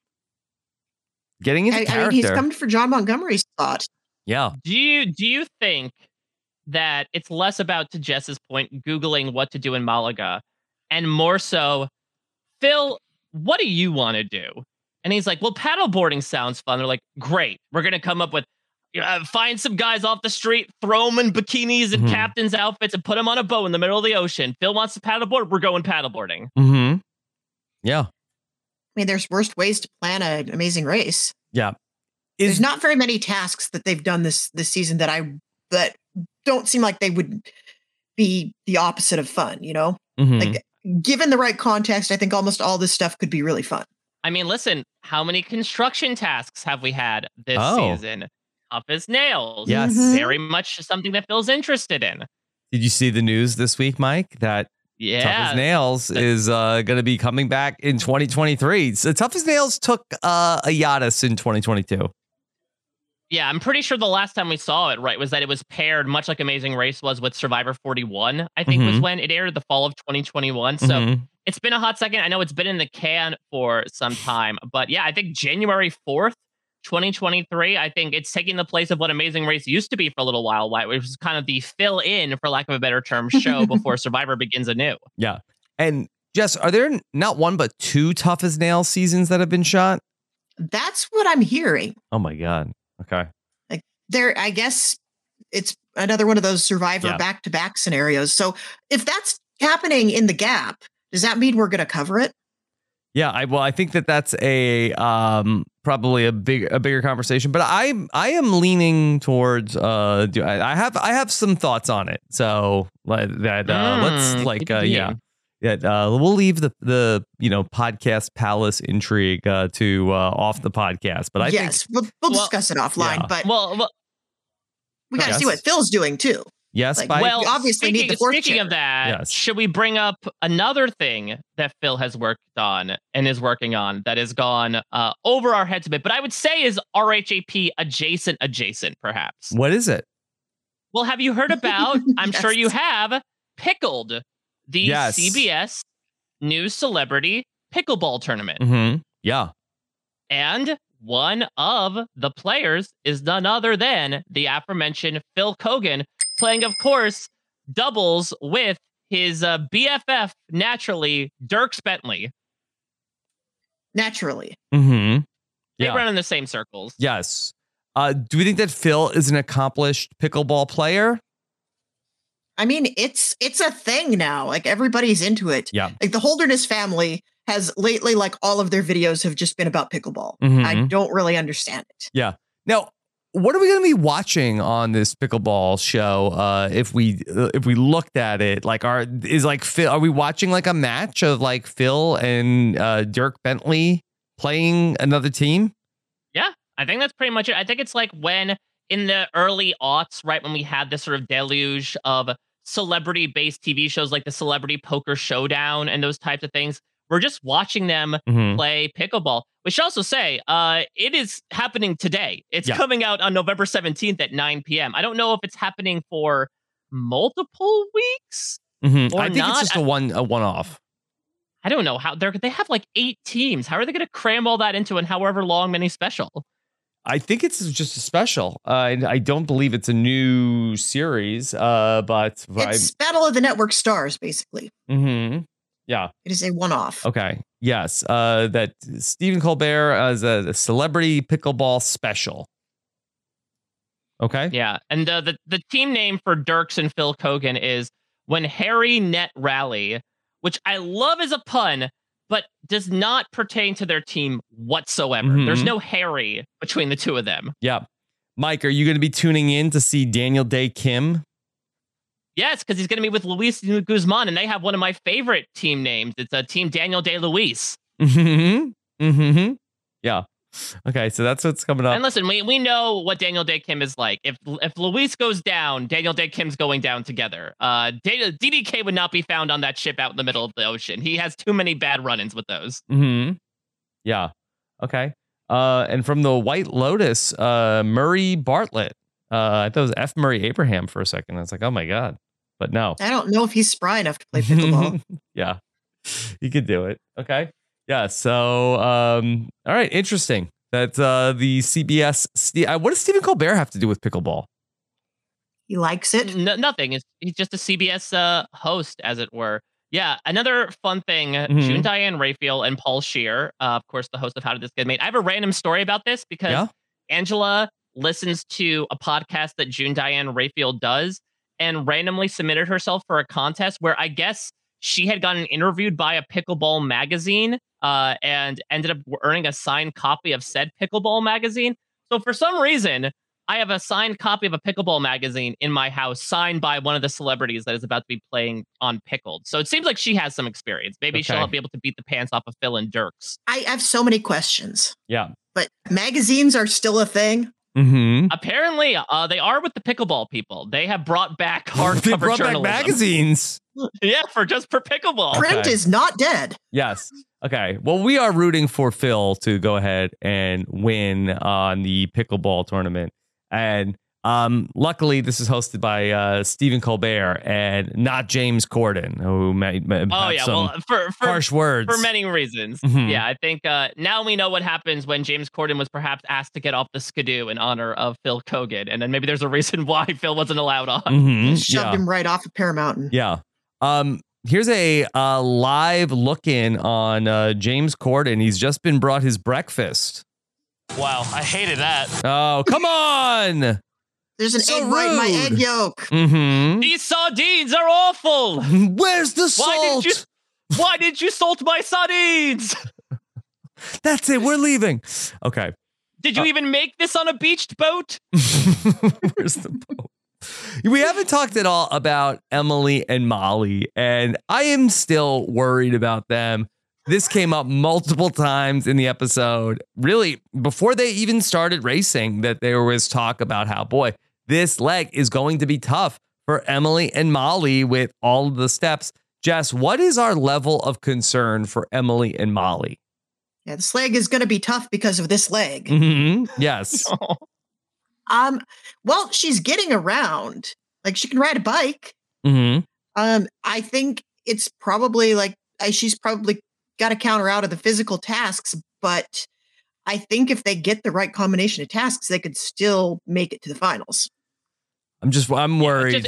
Getting into character.
I mean, he's come for John Montgomery's spot.
Yeah.
Do you think that it's less about, to Jess's point, Googling what to do in Malaga, and more so, Phil, what do you want to do? And he's like, well, paddleboarding sounds fun. They're like, great. We're going to come up with find some guys off the street, throw them in bikinis and captain's outfits and put them on a boat in the middle of the ocean. Phil wants to paddleboard. We're going paddleboarding.
Mm-hmm. Yeah.
I mean, there's worse ways to plan an Amazing Race.
Yeah.
There's not very many tasks that they've done this season that don't seem like they would be the opposite of fun, you know?
Mm-hmm.
Like, given the right context, I think almost all this stuff could be really fun.
I mean, listen, how many construction tasks have we had this season? Tough as nails.
Yes.
Very much something that Phil's interested in.
Did you see the news this week, Mike? That Tough as Nails is going to be coming back in 2023. So Tough as Nails took a hiatus in 2022.
Yeah, I'm pretty sure the last time we saw it, right, was that it was paired, much like Amazing Race was, with Survivor 41, I think was when it aired, the fall of 2021. So it's been a hot second. I know it's been in the can for some time. But yeah, I think January 4th, 2023, I think it's taking the place of what Amazing Race used to be for a little while, which was kind of the fill-in, for lack of a better term, show before Survivor begins anew.
Yeah. And Jess, are there not one but 2 Tough as Nails seasons that have been shot?
That's what I'm hearing.
Oh my God. Okay.
Like I guess it's another one of those Survivor back-to-back scenarios. So if that's happening in the gap, does that mean we're going to cover it?
Yeah, I think that's a probably a bigger conversation, but I am leaning towards I have some thoughts on it. So let's we'll leave the podcast palace intrigue to off the podcast. But I think
we'll discuss it offline. But we got to see what Phil's doing too.
Yes.
we obviously need the fourth
Speaking
chair.
of that, should we bring up another thing that Phil has worked on and is working on that has gone over our heads a bit, but I would say is RHAP adjacent, perhaps.
What is it?
Well, have you heard about, I'm sure you have, Pickled, the CBS News Celebrity Pickleball Tournament.
Mm-hmm. Yeah.
And one of the players is none other than the aforementioned Phil Kogan, playing, of course, doubles with his BFF, naturally, Dierks Bentley.
Naturally.
Mm-hmm.
They run in the same circles.
Yes. Do we think that Phil is an accomplished pickleball player?
I mean, it's a thing now. Like, everybody's into it.
Yeah.
Like, the Holderness family has lately, like, all of their videos have just been about pickleball.
Mm-hmm.
I don't really understand it.
Yeah. Now, what are we going to be watching on this pickleball show? If we looked at it, like, are we watching like a match of like Phil and Dierks Bentley playing another team?
Yeah, I think that's pretty much it. I think it's like when in the early aughts, right, when we had this sort of deluge of celebrity-based TV shows like the Celebrity Poker Showdown and those types of things. We're just watching them play pickleball. We should also say it is happening today. It's coming out on November 17th at 9 p.m. I don't know if it's happening for multiple weeks.
Mm-hmm.
Or
I think
not.
it's just a one-off.
I don't know how they have like 8 teams. How are they going to cram all that into an however long mini special?
I think it's just a special. I don't believe it's a new series, but
it's Battle of the Network Stars, basically.
Mm-hmm. Yeah.
It is a one-off.
Okay. Yes. That Stephen Colbert as a celebrity pickleball special. Okay.
Yeah. And the team name for Dierks and Phil Kogan is When Harry Net Rally, which I love as a pun, but does not pertain to their team whatsoever.
Mm-hmm.
There's no Harry between the two of them.
Yeah. Mike, are you going to be tuning in to see Daniel Day Kim?
Yes, because he's going to be with Luis Guzman, and they have one of my favorite team names. It's a Team Daniel Day Luis.
Mm-hmm. Mm-hmm. Yeah. Okay, so that's what's coming up.
And listen, we know what Daniel Day Kim is like. If Luis goes down, Daniel Day Kim's going down together. DDK would not be found on that ship out in the middle of the ocean. He has too many bad run-ins with those.
Mm-hmm. Yeah. Okay. And from the White Lotus, Murray Bartlett. I thought it was F. Murray Abraham for a second. I was like, oh my God. But no.
I don't know if he's spry enough to play pickleball.
Yeah. He could do it. Okay. Yeah. So, all right. Interesting. That the CBS. What does Stephen Colbert have to do with pickleball?
He likes it.
Nothing. He's just a CBS host, as it were. Yeah. Another fun thing. June Diane Raphael and Paul Scheer, of course, the host of How Did This Get Made. I have a random story about this because Angela listens to a podcast that June Diane Raphael does and randomly submitted herself for a contest where I guess she had gotten interviewed by a pickleball magazine and ended up earning a signed copy of said pickleball magazine. So for some reason, I have a signed copy of a pickleball magazine in my house signed by one of the celebrities that is about to be playing on Pickled. So it seems like she has some experience. Maybe she'll be able to beat the pants off of Phil and Dierks.
I have so many questions.
Yeah.
But magazines are still a thing?
Mm-hmm.
Apparently, they are with the pickleball people. They have brought back hardcover
They brought
journalism.
back magazines.
Yeah, for pickleball.
Print is not dead.
Yes. Okay. Well, we are rooting for Phil to go ahead and win on the pickleball tournament. And luckily, this is hosted by Stephen Colbert and not James Corden, who might have some
for
harsh words.
For many reasons.
Mm-hmm.
Yeah, I think now we know what happens when James Corden was perhaps asked to get off the skidoo in honor of Phil Kogan. And then maybe there's a reason why Phil wasn't allowed on.
Mm-hmm.
Shoved him right off of Paramount.
Yeah. Here's a live look-in on James Corden. He's just been brought his breakfast.
Wow, I hated that.
Oh, come on!
There's an egg right in my egg yolk.
Mm-hmm.
These sardines are awful.
Where's the salt?
Why did you salt my sardines?
That's it. We're leaving. Okay.
Did you even make this on a beached boat?
Where's the boat? We haven't talked at all about Emily and Molly, and I am still worried about them. This came up multiple times in the episode. Really, before they even started racing, that there was talk about how, boy, this leg is going to be tough for Emily and Molly with all of the steps. Jess, what is our level of concern for Emily and Molly?
Yeah, this leg is going to be tough because of this leg.
Mm-hmm. Yes.
Well, she's getting around. Like, she can ride a bike.
Mm-hmm.
I think it's probably like she's probably got to counter out of the physical tasks, but I think if they get the right combination of tasks, they could still make it to the finals.
I'm worried.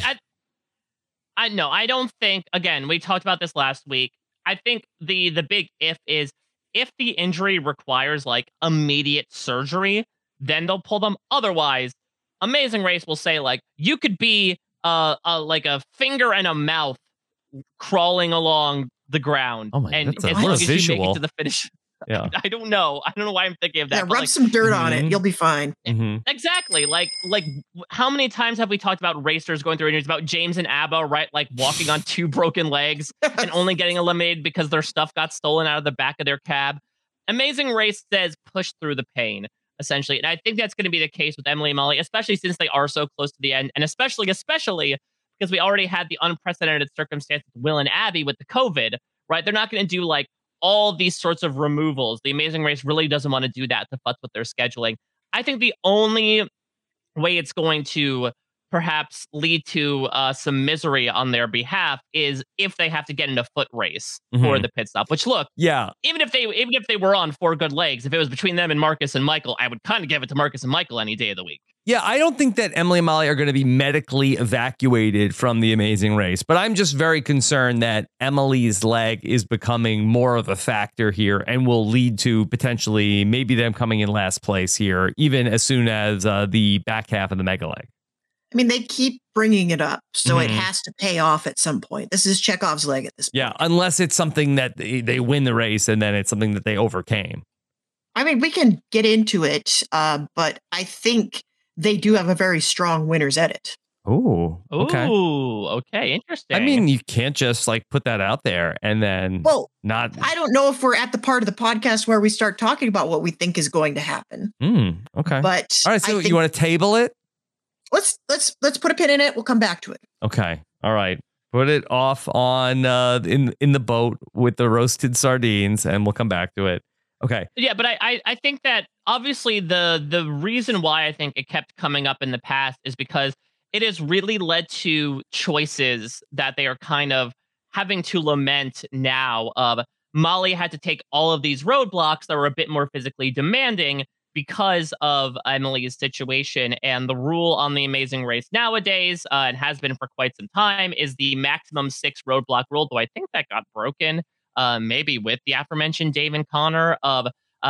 I know. I don't think, again, we talked about this last week. I think the big if is if the injury requires like immediate surgery, then they'll pull them. Otherwise, Amazing Race will say like you could be like a finger and a mouth crawling along the ground.
Oh my,
and
that's
as
what
long
a
as you make
visual.
it to the finish.
Yeah.
I don't know why I'm thinking of that.
Yeah,
but
rub
like,
some dirt on it. You'll be fine.
Mm-hmm.
Exactly. Like how many times have we talked about racers going through injuries, about James and Abba, right? Like walking on two broken legs and only getting eliminated because their stuff got stolen out of the back of their cab. Amazing Race says push through the pain, essentially. And I think that's going to be the case with Emily and Molly, especially since they are so close to the end. And especially because we already had the unprecedented circumstances with Will and Abby with the COVID, right? They're not going to do like all these sorts of removals. The Amazing Race really doesn't want to do that to futz with their scheduling. I think the only way it's going to perhaps lead to some misery on their behalf is if they have to get in a foot race for the pit stop. Which, look,
yeah,
even if they were on four good legs, if it was between them and Marcus and Michael, I would kind of give it to Marcus and Michael any day of the week.
Yeah, I don't think that Emily and Molly are going to be medically evacuated from the Amazing Race, but I'm just very concerned that Emily's leg is becoming more of a factor here and will lead to potentially maybe them coming in last place here, even as soon as the back half of the mega leg.
I mean, they keep bringing it up, so it has to pay off at some point. This is Chekhov's leg at this point.
Yeah, unless it's something that they win the race and then it's something that they overcame.
I mean, we can get into it, but I think they do have a very strong winner's edit.
Oh, okay.
Ooh, okay, interesting.
I mean, you can't just like put that out there and then not.
I don't know if we're at the part of the podcast where we start talking about what we think is going to happen.
Okay.
But
all right, so you want to table it?
Let's put a pin in it. We'll come back to it.
Okay. All right. Put it off on in the boat with the roasted sardines, and we'll come back to it. Okay.
Yeah, but I think that obviously the reason why I think it kept coming up in the past is because it has really led to choices that they are kind of having to lament now. Molly had to take all of these roadblocks that were a bit more physically demanding because of Emily's situation. And the rule on the Amazing Race nowadays, and has been for quite some time, is the maximum 6 roadblock rule, though I think that got broken maybe with the aforementioned Dave and Connor. But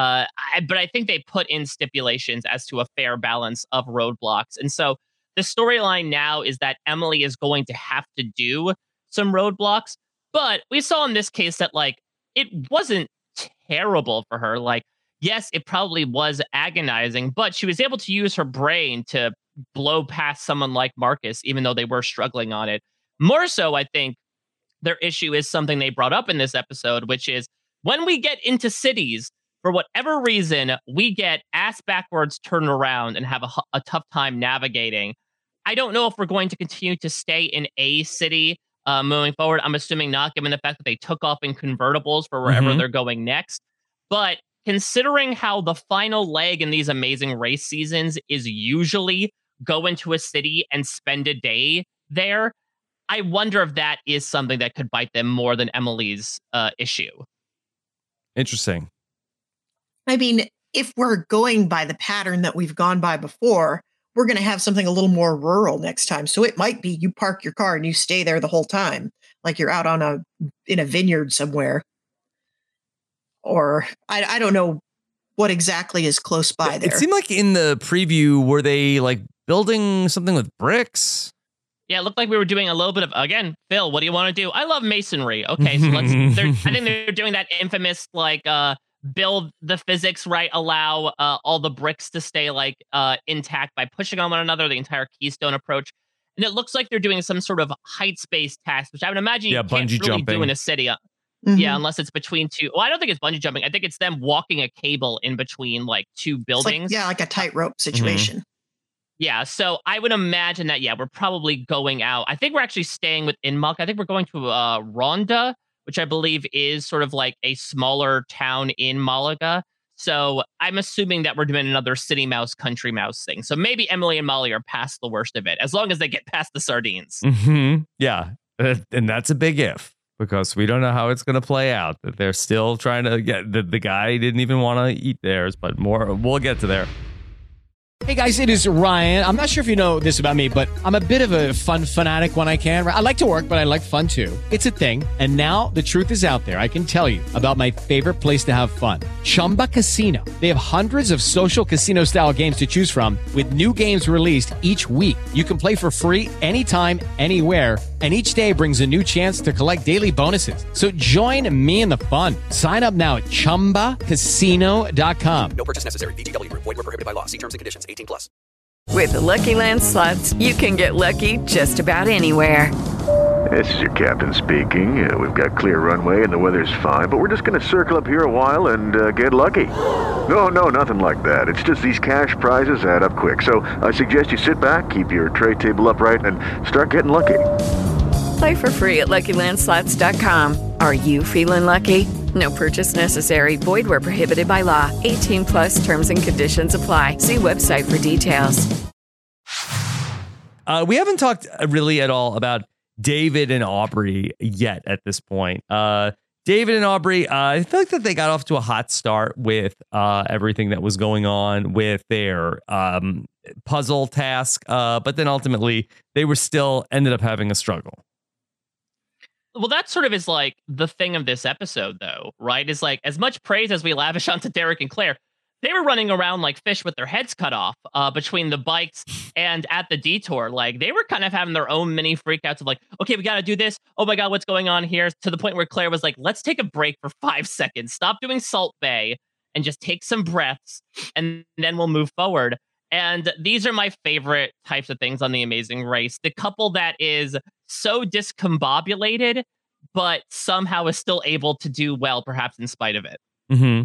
I think they put in stipulations as to a fair balance of roadblocks. And so the storyline now is that Emily is going to have to do some roadblocks. But we saw in this case that, like, it wasn't terrible for her. Like, yes, it probably was agonizing, but she was able to use her brain to blow past someone like Marcus, even though they were struggling on it. More so, I think their issue is something they brought up in this episode, which is when we get into cities, for whatever reason, we get ass backwards turned around and have a tough time navigating. I don't know if we're going to continue to stay in a city moving forward. I'm assuming not, given the fact that they took off in convertibles for wherever they're going next. But considering how the final leg in these Amazing Race seasons is usually go into a city and spend a day there, I wonder if that is something that could bite them more than Emily's issue.
Interesting.
I mean, if we're going by the pattern that we've gone by before, we're going to have something a little more rural next time. So it might be you park your car and you stay there the whole time, like you're out in a vineyard somewhere. Or I don't know what exactly is close by there.
It seemed like in the preview, were they like building something with bricks?
Yeah, it looked like we were doing a little bit of, again, Phil, what do you want to do? I love masonry. Okay, so I think they're doing that infamous like build the physics right, allow all the bricks to stay like intact by pushing on one another, the entire keystone approach. And it looks like they're doing some sort of heights-based task, which I would imagine you can't
bungee
really
jumping.
do in a city.
Mhm.
Yeah, unless it's between two. Well, I don't think it's bungee jumping. I think it's them walking a cable in between like two
It's
buildings.
like a tightrope situation.
Yeah, so I would imagine that, we're probably going out. I think we're actually staying within Malk. I think we're going to Ronda, which I believe is sort of like a smaller town in Malaga. So I'm assuming that we're doing another city mouse, country mouse thing. So maybe Emily and Molly are past the worst of it, as long as they get past the sardines.
Yeah. And that's a big if, because we don't know how it's going to play out. That they're still trying to get the guy didn't even want to eat theirs, but more. We'll get to there.
Hey guys, it is Ryan. I'm not sure if you know this about me, but I'm a bit of a fun fanatic when I can. I like to work, but I like fun too. It's a thing. And now the truth is out there. I can tell you about my favorite place to have fun. Chumba Casino. They have hundreds of social casino style games to choose from with new games released each week. You can play for free anytime, anywhere. And each day brings a new chance to collect daily bonuses. So join me in the fun. Sign up now at ChumbaCasino.com.
No purchase necessary. VGW Group. Void were prohibited by law. See terms and conditions. 18+.
With the Lucky Land Slots, you can get lucky just about anywhere.
This is your captain speaking. We've got clear runway and the weather's fine, but we're just going to circle up here a while and get lucky. No, nothing like that. It's just these cash prizes add up quick. So I suggest you sit back, keep your tray table upright, and start getting lucky.
Play for free at LuckyLandSlots.com. Are you feeling lucky? No purchase necessary. Void where prohibited by law. 18+ terms and conditions apply. See website for details.
We haven't talked really at all about David and Aubrey yet at this point. David and Aubrey, I feel like that they got off to a hot start with everything that was going on with their puzzle task, but then ultimately they were still ended up having a struggle.
Well, that sort of is like the thing of this episode, though, right? Is like as much praise as we lavish onto Derek and Claire, they were running around like fish with their heads cut off between the bikes and at the detour. Like they were kind of having their own mini freakouts of like, okay, we got to do this. Oh my God, what's going on here? To the point where Claire was like, let's take a break for 5 seconds. Stop doing Salt Bay and just take some breaths and then we'll move forward. And these are my favorite types of things on The Amazing Race. The couple that is so discombobulated, but somehow is still able to do well, perhaps in spite of it.
Mm-hmm.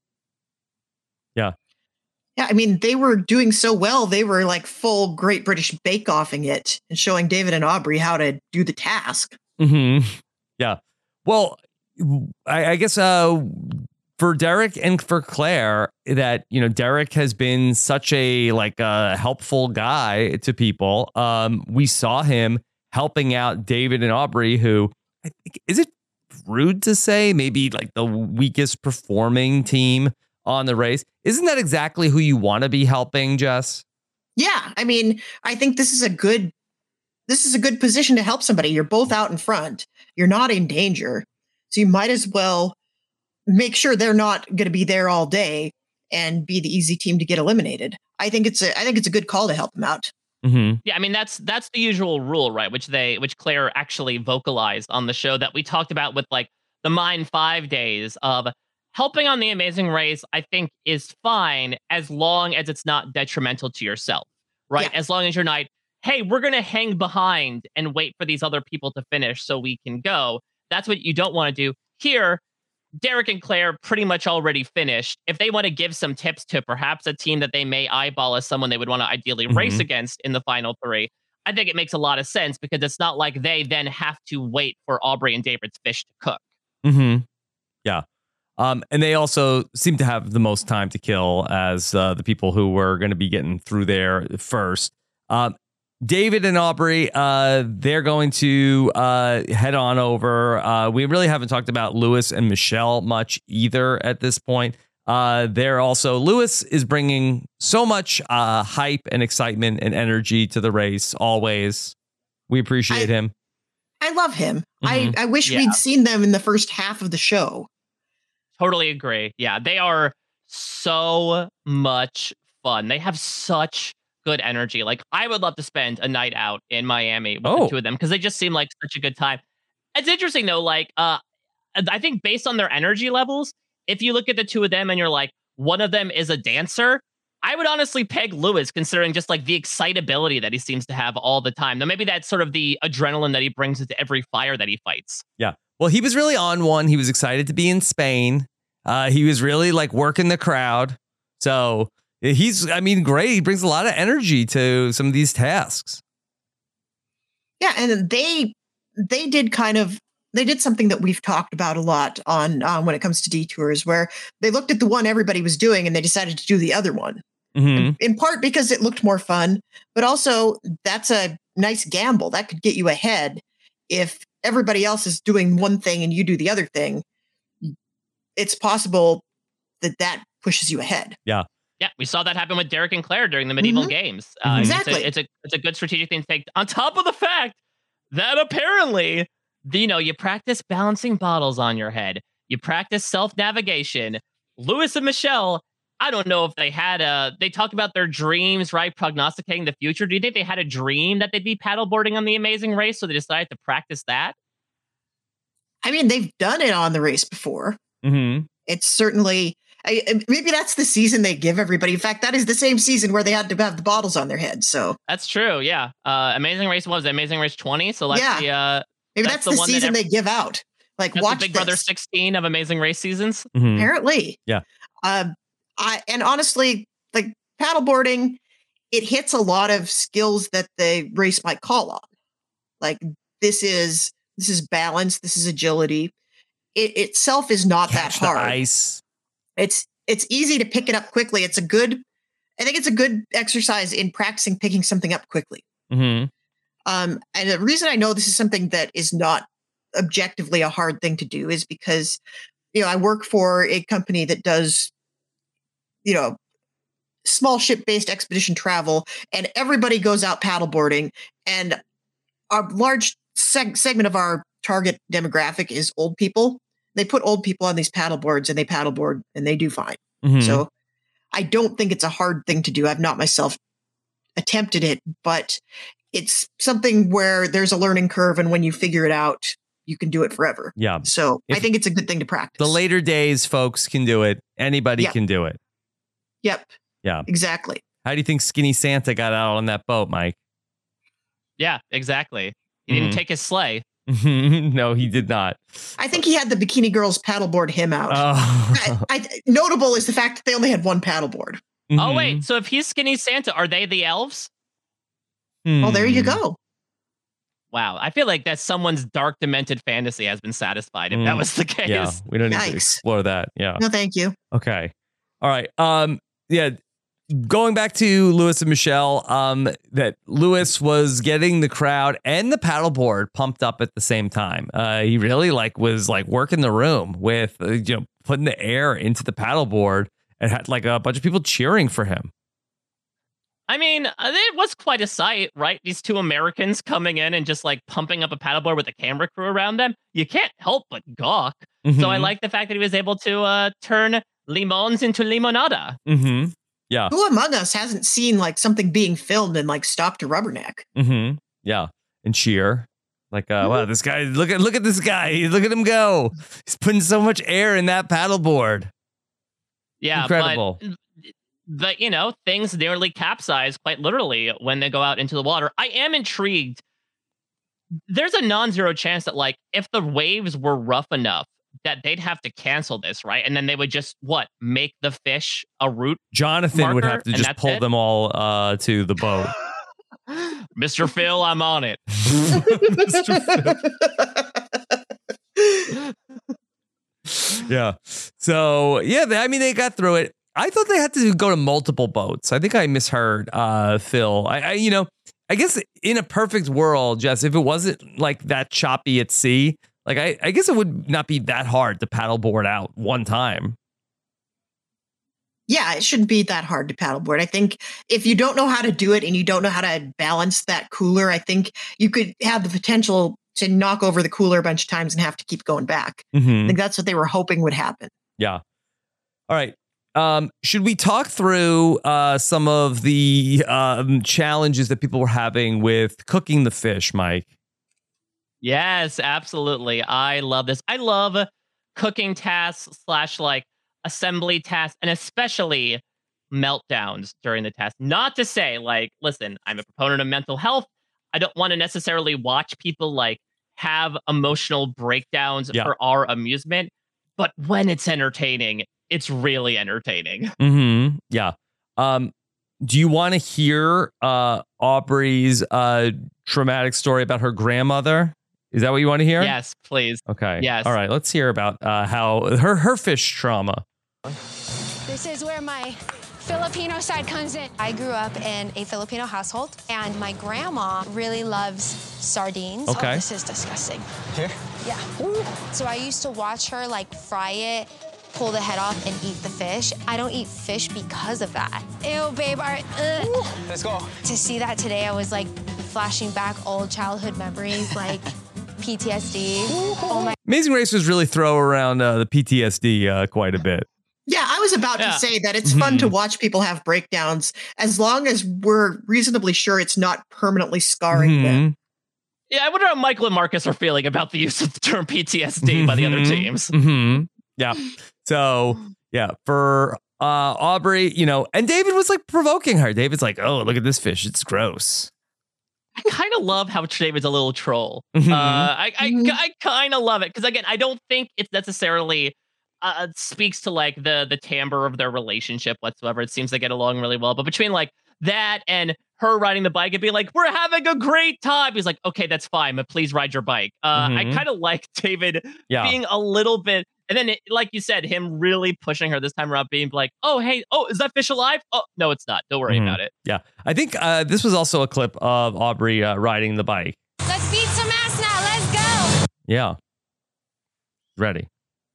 Yeah.
Yeah, I mean, they were doing so well. They were like full Great British Bake Offing it and showing David and Aubrey how to do the task.
Mm-hmm. Yeah. Well, I guess for Derek and for Claire, that, you know, Derek has been such a helpful guy to people. We saw him helping out David and Aubrey, who I think, is it rude to say, maybe like the weakest performing team on the race? Isn't that exactly who you want to be helping, Jess?
Yeah, I mean, I think this is a good position to help somebody. You're both out in front. You're not in danger. So you might as well make sure they're not going to be there all day and be the easy team to get eliminated. I think it's a good call to help them out.
Mm-hmm.
Yeah, I mean that's the usual rule, right? Which Claire actually vocalized on the show that we talked about with like the Mine 5 days of helping on The Amazing Race. I think is fine as long as it's not detrimental to yourself, right?
Yeah.
As long as you're not, hey, we're gonna hang behind and wait for these other people to finish so we can go. That's what you don't want to do here. Derek and Claire pretty much already finished. If they want to give some tips to perhaps a team that they may eyeball as someone they would want to ideally race against in the final 3, I think it makes a lot of sense because it's not like they then have to wait for Aubrey and David's fish to cook.
Mm-hmm. Yeah. And they also seem to have the most time to kill as the people who were going to be getting through there first. David and Aubrey, they're going to head on over. We really haven't talked about Lewis and Michelle much either at this point. Lewis is bringing so much hype and excitement and energy to the race always. We appreciate him.
I love him.
Mm-hmm.
I wish we'd seen them in the first half of the show.
Totally agree. Yeah, they are so much fun. They have such good energy. Like, I would love to spend a night out in Miami with the two of them because they just seem like such a good time. It's interesting though. Like, I think based on their energy levels, if you look at the two of them and you're like, one of them is a dancer, I would honestly peg Lewis, considering just like the excitability that he seems to have all the time. Now, maybe that's sort of the adrenaline that he brings into every fire that he fights.
Yeah. Well, he was really on one. He was excited to be in Spain. He was really like working the crowd. So he's, I mean, great. He brings a lot of energy to some of these tasks.
Yeah. And they did something that we've talked about a lot on when it comes to detours, where they looked at the one everybody was doing and they decided to do the other one.
Mm-hmm.
In part because it looked more fun, but also that's a nice gamble that could get you ahead. If everybody else is doing one thing and you do the other thing, it's possible that pushes you ahead.
Yeah.
Yeah, we saw that happen with Derek and Claire during the medieval games.
Exactly.
It's a good strategic thing to take. On top of the fact that apparently, you practice balancing bottles on your head. You practice self-navigation. Lewis and Michelle, I don't know if they talked about their dreams, right? Prognosticating the future. Do you think they had a dream that they'd be paddleboarding on the Amazing Race, so they decided to practice that?
I mean, they've done it on the race before.
Mm-hmm.
It's certainly, maybe that's the season they give everybody. In fact, that is the same season where they had to have the bottles on their heads. So
that's true. Yeah. Amazing Race was Amazing Race 20. So let's
maybe that's the season they give out. Like, watch
Big Brother 16 of Amazing Race seasons.
Mm-hmm.
Apparently.
Yeah.
And honestly, like paddleboarding, it hits a lot of skills that the race might call on. Like this is balance. This is agility. It itself is not
Catch
that hard.
The ice.
It's easy to pick it up quickly. I think it's a good exercise in practicing picking something up quickly.
Mm-hmm.
And the reason I know this is something that is not objectively a hard thing to do is because, I work for a company that does, small ship-based expedition travel, and everybody goes out paddleboarding, and a large segment of our target demographic is old people. They put old people on these paddleboards and they paddleboard and they do fine.
Mm-hmm.
So I don't think it's a hard thing to do. I've not myself attempted it, but it's something where there's a learning curve, and when you figure it out, you can do it forever.
Yeah.
So I think it's a good thing to practice.
The later days folks can do it. Anybody can do it.
Yep.
Yeah.
Exactly.
How do you think Skinny Santa got out on that boat, Mike?
Yeah, exactly. He didn't take his sleigh.
No, he did not.
I think he had the Bikini Girls paddleboard him out.
Oh.
Notable is the fact that they only had one paddleboard.
Mm-hmm.
Oh, wait. So if he's Skinny Santa, are they the elves?
Well, there you go.
Wow. I feel like that someone's dark, demented fantasy has been satisfied if that was the case.
Yeah, we don't need to explore that. Yeah.
No, thank you.
Okay. All right. Yeah. Going back to Lewis and Michelle, that Lewis was getting the crowd and the paddleboard pumped up at the same time. He really was working the room with putting the air into the paddleboard, and had like a bunch of people cheering for him.
I mean, it was quite a sight, right? These two Americans coming in and just like pumping up a paddleboard with a camera crew around them. You can't help but gawk.
Mm-hmm.
So I like the fact that he was able to turn limons into limonada.
Mm-hmm. Yeah.
Who among us hasn't seen like something being filmed and like stopped a rubberneck?
Mm-hmm. Yeah. And cheer. Like, wow, this guy, look at this guy. Look at him go. He's putting so much air in that paddleboard.
Yeah.
Incredible.
But things nearly capsize quite literally when they go out into the water. I am intrigued. There's a non-zero chance that like if the waves were rough enough that they'd have to cancel this, right? And then they would just make the fish a route.
Jonathan would have to just pull them all to the boat.
Mr. Phil, I'm on it.
Yeah. So yeah, they got through it. I thought they had to go to multiple boats. I think I misheard Phil. I guess in a perfect world, Jess, if it wasn't like that choppy at sea, like I guess it would not be that hard to paddleboard out one time.
Yeah, it shouldn't be that hard to paddleboard. I think if you don't know how to do it and you don't know how to balance that cooler, I think you could have the potential to knock over the cooler a bunch of times and have to keep going back.
Mm-hmm.
I think that's what they were hoping would happen.
Yeah. All right. Should we talk through some of the challenges that people were having with cooking the fish, Mike?
Yes, absolutely. I love this. I love cooking tasks / like assembly tasks, and especially meltdowns during the test. Not to say, like, listen, I'm a proponent of mental health. I don't want to necessarily watch people like have emotional breakdowns for our amusement, but when it's entertaining, it's really entertaining.
Mm-hmm. Yeah. Do you want to hear Aubrey's traumatic story about her grandmother? Is that what you want to hear?
Yes, please.
Okay.
Yes.
All right. Let's hear about how her fish trauma.
This is where my Filipino side comes in. I grew up in a Filipino household, and my grandma really loves sardines.
Okay.
Oh, this is disgusting.
Here?
Yeah. So I used to watch her like fry it, pull the head off, and eat the fish. I don't eat fish because of that. Ew, babe.
Let's go.
To see that today, I was like flashing back old childhood memories, like PTSD. Oh my.
Amazing Racers really throw around the PTSD quite a bit.
Yeah, I was about to say that it's fun to watch people have breakdowns as long as we're reasonably sure it's not permanently scarring them.
Yeah, I wonder how Michael and Marcus are feeling about the use of the term PTSD by the other teams.
Yeah. So, yeah, for Aubrey, and David was like provoking her. David's like, oh, look at this fish. It's gross.
I kind of love how David's a little troll.
Mhm.
I kind of love it because, again, I don't think it's necessarily speaks to like the timbre of their relationship whatsoever. It seems they get along really well, but between like that and her riding the bike and being like, we're having a great time, he's like, okay, that's fine, but please ride your bike. I kind of like David being a little bit, and then like you said, him really pushing her this time around, being like, oh, hey, is that fish alive? Oh, no, it's not. Don't worry about it.
Yeah. I think this was also a clip of Aubrey riding the bike.
Let's beat some ass now. Let's go.
Yeah. Ready.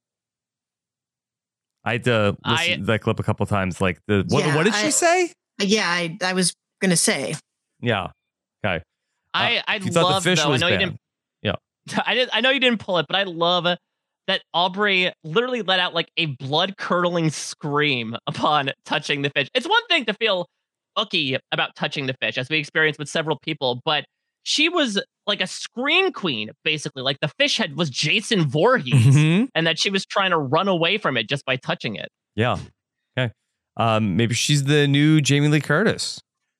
I had to listen to that clip a couple times. Like what did she say?
Yeah, I was gonna say.
Yeah. Okay.
I
you thought
love
the fish
though.
was
I know you
bad.
didn't.
Yeah.
I know you didn't pull it, but I love that Aubrey literally let out like a blood curdling scream upon touching the fish. It's one thing to feel icky about touching the fish, as we experienced with several people, but she was like a scream queen, basically. Like the fish head was Jason Voorhees, and that she was trying to run away from it just by touching it.
Yeah. Okay. Maybe she's the new Jamie Lee Curtis.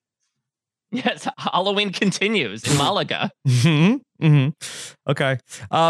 Yes, Halloween continues in Malaga.
Okay.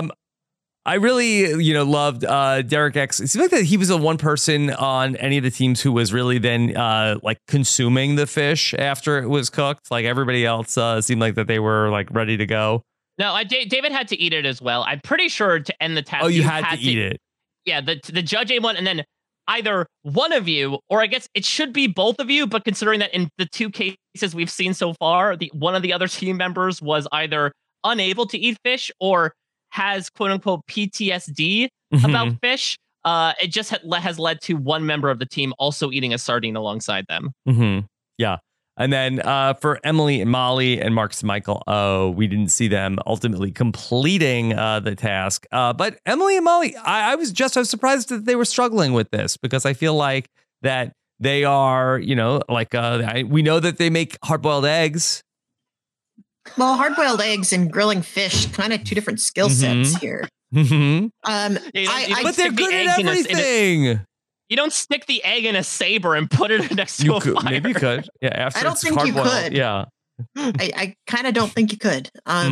I really, loved Derek X. It seemed like that he was the one person on any of the teams who was really then like consuming the fish after it was cooked. Like everybody else seemed like that they were like ready to go.
No, David had to eat it as well. I'm pretty sure to end the task.
Oh, you had to eat it.
Yeah, the judge ate one, and then either one of you, or I guess it should be both of you, but considering that in the two cases we've seen so far, one of the other team members was either unable to eat fish or has quote unquote PTSD about fish. It just has led to one member of the team also eating a sardine alongside them.
Yeah. And then for Emily and Molly and Marcus and Michael, we didn't see them ultimately completing the task. But Emily and Molly, I was surprised that they were struggling with this, because I feel like that they are, we know that they make hard-boiled eggs.
Well, hard-boiled eggs and grilling fish, kind of two different skill sets here.
But
they're
good at everything.
You don't stick the egg in a saber and put it next to a fire.
Maybe you could. Yeah, after
I don't
it's
think you
hard-boiled.
could.
Yeah.
I kind of don't think you could.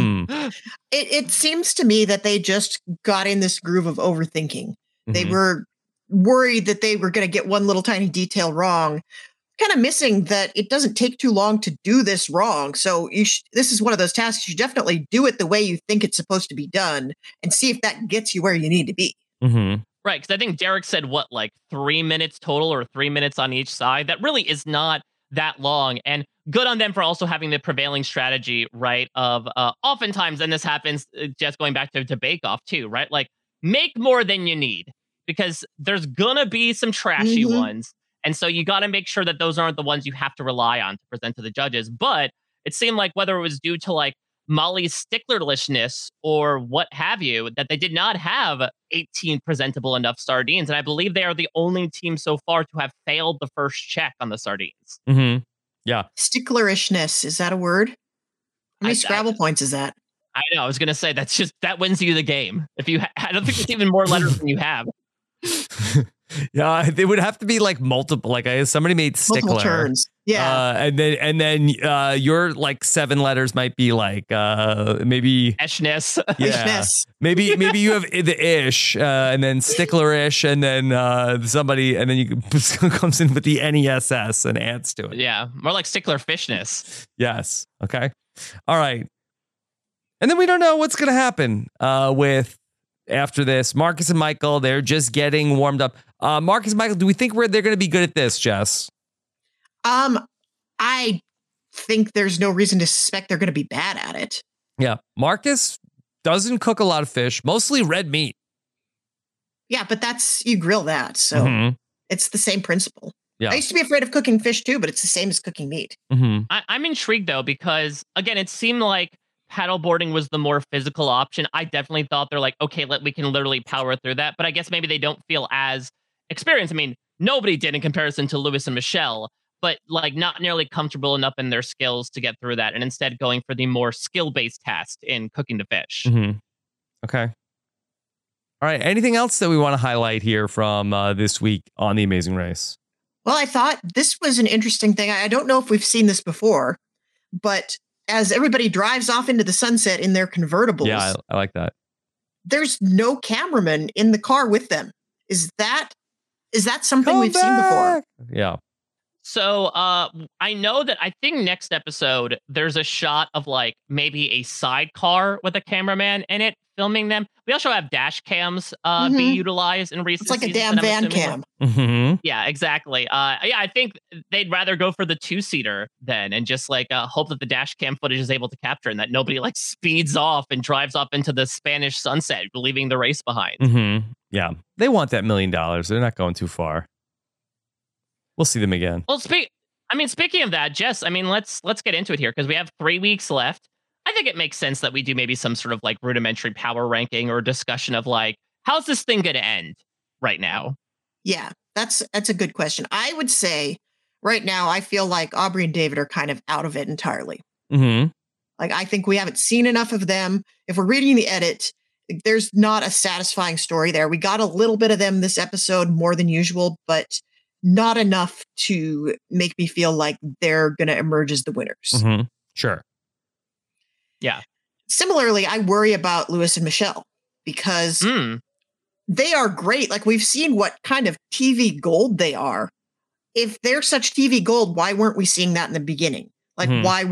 It seems to me that they just got in this groove of overthinking. They were worried that they were going to get one little tiny detail wrong, kind of missing that it doesn't take too long to do this wrong. So this is one of those tasks. You definitely do it the way you think it's supposed to be done and see if that gets you where you need to be.
Right, because I think Derek said, 3 minutes total, or 3 minutes on each side? That really is not that long. And good on them for also having the prevailing strategy, right, of oftentimes, and this happens just going back to Bake Off too, right? Like, make more than you need, because there's gonna be some trashy ones. And so you got to make sure that those aren't the ones you have to rely on to present to the judges. But it seemed like whether it was due to like Molly's sticklerishness or what have you, that they did not have 18 presentable enough sardines. And I believe they are the only team so far to have failed the first check on the sardines.
Yeah.
Sticklerishness. Is that a word? How many Scrabble points is that?
I know. I was going to say that wins you the game. I don't think it's even more letters than you have.
Yeah, it would have to be like multiple. Like somebody made Stickler.
Multiple turns. Yeah.
And then your like 7 letters might be like maybe
Eshness.
Yeah. maybe you have the ish and then Stickler-ish and then somebody and then you comes in with the NESS and adds to it.
Yeah, more like Stickler Fishness.
Yes. Okay. All right. And then we don't know what's going to happen with after this. Marcus and Michael, they're just getting warmed up. Marcus and Michael, do we think they're going to be good at this, Jess?
I think there's no reason to suspect they're going to be bad at it.
Yeah. Marcus doesn't cook a lot of fish, mostly red meat.
Yeah, but you grill that. So it's the same principle.
Yeah.
I used to be afraid of cooking fish too, but it's the same as cooking meat.
I'm intrigued though, because again, it seemed like paddleboarding was the more physical option. I definitely thought they're like, okay, we can literally power through that. But I guess maybe they don't feel as experienced. I mean, nobody did in comparison to Lewis and Michelle, but like not nearly comfortable enough in their skills to get through that, and instead going for the more skill-based task in cooking the fish.
Okay. All right. Anything else that we want to highlight here from this week on The Amazing Race?
Well, I thought this was an interesting thing. I don't know if we've seen this before, but as everybody drives off into the sunset in their convertibles.
Yeah, I like that.
There's no cameraman in the car with them. Is that something we've seen before?
Yeah.
So I know that I think next episode there's a shot of like maybe a sidecar with a cameraman in it filming them. We also have dash cams be utilized in recent
seasons. It's like a damn van cam.
Yeah, exactly. I think they'd rather go for the 2-seater then and just like hope that the dash cam footage is able to capture and that nobody like speeds off and drives up into the Spanish sunset, leaving the race behind.
Yeah, they want that $1 million. They're not going too far. We'll see them again.
Well, speaking of that, Jess, let's get into it here because we have 3 weeks left. I think it makes sense that we do maybe some sort of like rudimentary power ranking or discussion of like, how's this thing going to end right now?
Yeah, that's a good question. I would say right now, I feel like Aubrey and David are kind of out of it entirely. Like, I think we haven't seen enough of them. If we're reading the edit, there's not a satisfying story there. We got a little bit of them this episode, more than usual, but not enough to make me feel like they're going to emerge as the winners.
Sure.
Yeah.
Similarly, I worry about Lewis and Michelle because they are great. Like, we've seen what kind of TV gold they are. If they're such TV gold, why weren't we seeing that in the beginning? Like, why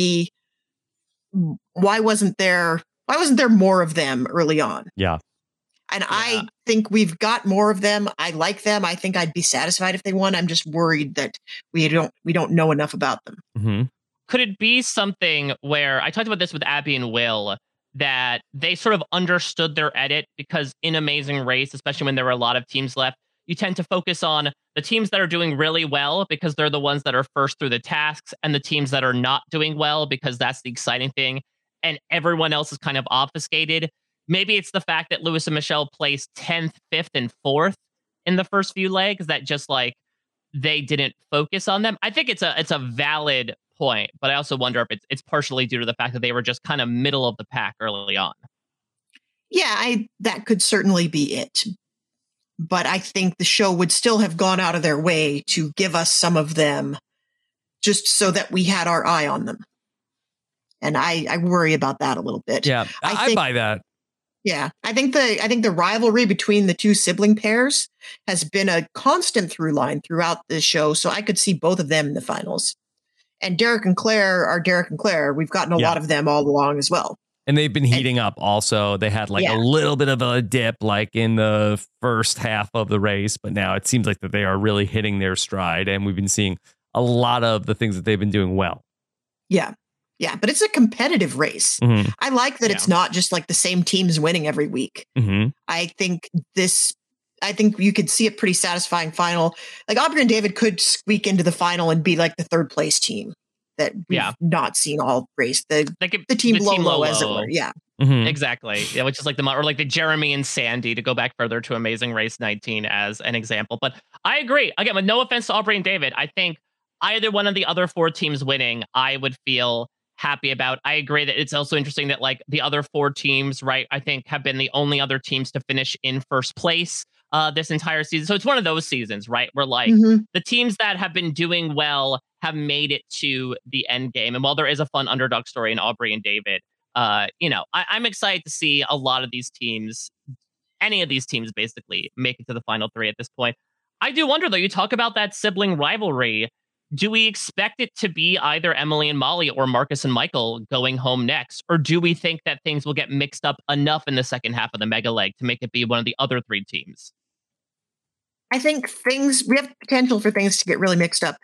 wasn't there more of them early on?
Yeah.
And I think we've got more of them. I like them. I think I'd be satisfied if they won. I'm just worried that we don't know enough about them.
Could it be something where I talked about this with Abby and Will, that they sort of understood their edit because in Amazing Race, especially when there were a lot of teams left, you tend to focus on the teams that are doing really well because they're the ones that are first through the tasks, and the teams that are not doing well because that's the exciting thing, and everyone else is kind of obfuscated. Maybe it's the fact that Lewis and Michelle placed 10th, 5th, and 4th in the first few legs that just like they didn't focus on them. I think it's a valid point, but I also wonder if it's partially due to the fact that they were just kind of middle of the pack early on.
Yeah, that could certainly be it. But I think the show would still have gone out of their way to give us some of them just so that we had our eye on them. And I worry about that a little bit.
Yeah, I buy that.
Yeah, I think the rivalry between the two sibling pairs has been a constant through line throughout the show. So I could see both of them in the finals. And Derek and Claire are Derek and Claire. We've gotten a lot of them all along as well.
And they've been heating up also. They had like a little bit of a dip like in the first half of the race, but now it seems like that they are really hitting their stride. And we've been seeing a lot of the things that they've been doing well.
Yeah. Yeah, but it's a competitive race. I like that it's not just like the same teams winning every week. I think you could see a pretty satisfying final. Like Aubrey and David could squeak into the final and be like the third place team that we've not seen all race. The team Lolo, as it were. Yeah.
Exactly. Yeah, which is like the Jeremy and Sandy, to go back further to Amazing Race 19 as an example. But I agree. Again, with no offense to Aubrey and David, I think either one of the other 4 teams winning, I would feel happy about. I agree that it's also interesting that like the other 4 teams, right, I think have been the only other teams to finish in first place. this entire season. So it's one of those seasons, right? Where like the teams that have been doing well have made it to the end game. And while there is a fun underdog story in Aubrey and David, I'm excited to see a lot of these teams, any of these teams basically, make it to the final three at this point. I do wonder, though, you talk about that sibling rivalry. Do we expect it to be either Emily and Molly or Marcus and Michael going home next? Or do we think that things will get mixed up enough in the second half of the mega leg to make it be one of the other three teams?
I think we have potential for things to get really mixed up.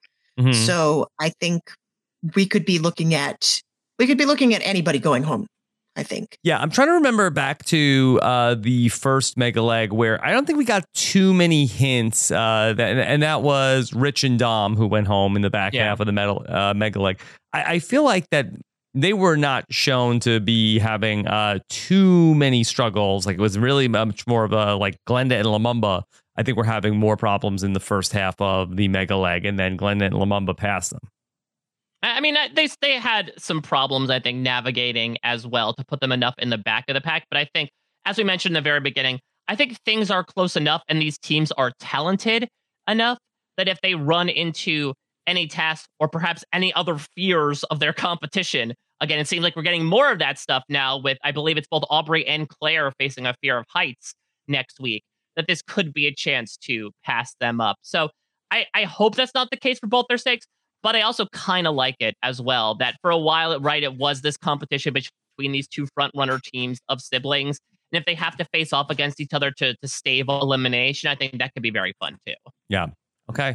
So I think we could be looking at anybody going home, I think.
Yeah, I'm trying to remember back to the first mega leg where I don't think we got too many hints, and that was Rich and Dom who went home in the back half of the mega leg. I feel like that they were not shown to be having too many struggles. Like it was really much more of a like Glenda and Lumumba. I think we're having more problems in the first half of the mega leg, and then Glenda and Lumumba passed them.
I mean, they had some problems, I think, navigating as well to put them enough in the back of the pack. But I think, as we mentioned in the very beginning, I think things are close enough and these teams are talented enough that if they run into any task or perhaps any other fears of their competition, again, it seems like we're getting more of that stuff now with, I believe it's both Aubrey and Claire facing a fear of heights next week, that this could be a chance to pass them up. So I hope that's not the case for both their sakes. But I also kind of like it as well, that for a while, it was this competition between these two front runner teams of siblings. And if they have to face off against each other to stave elimination, I think that could be very fun, too.
Yeah. Okay.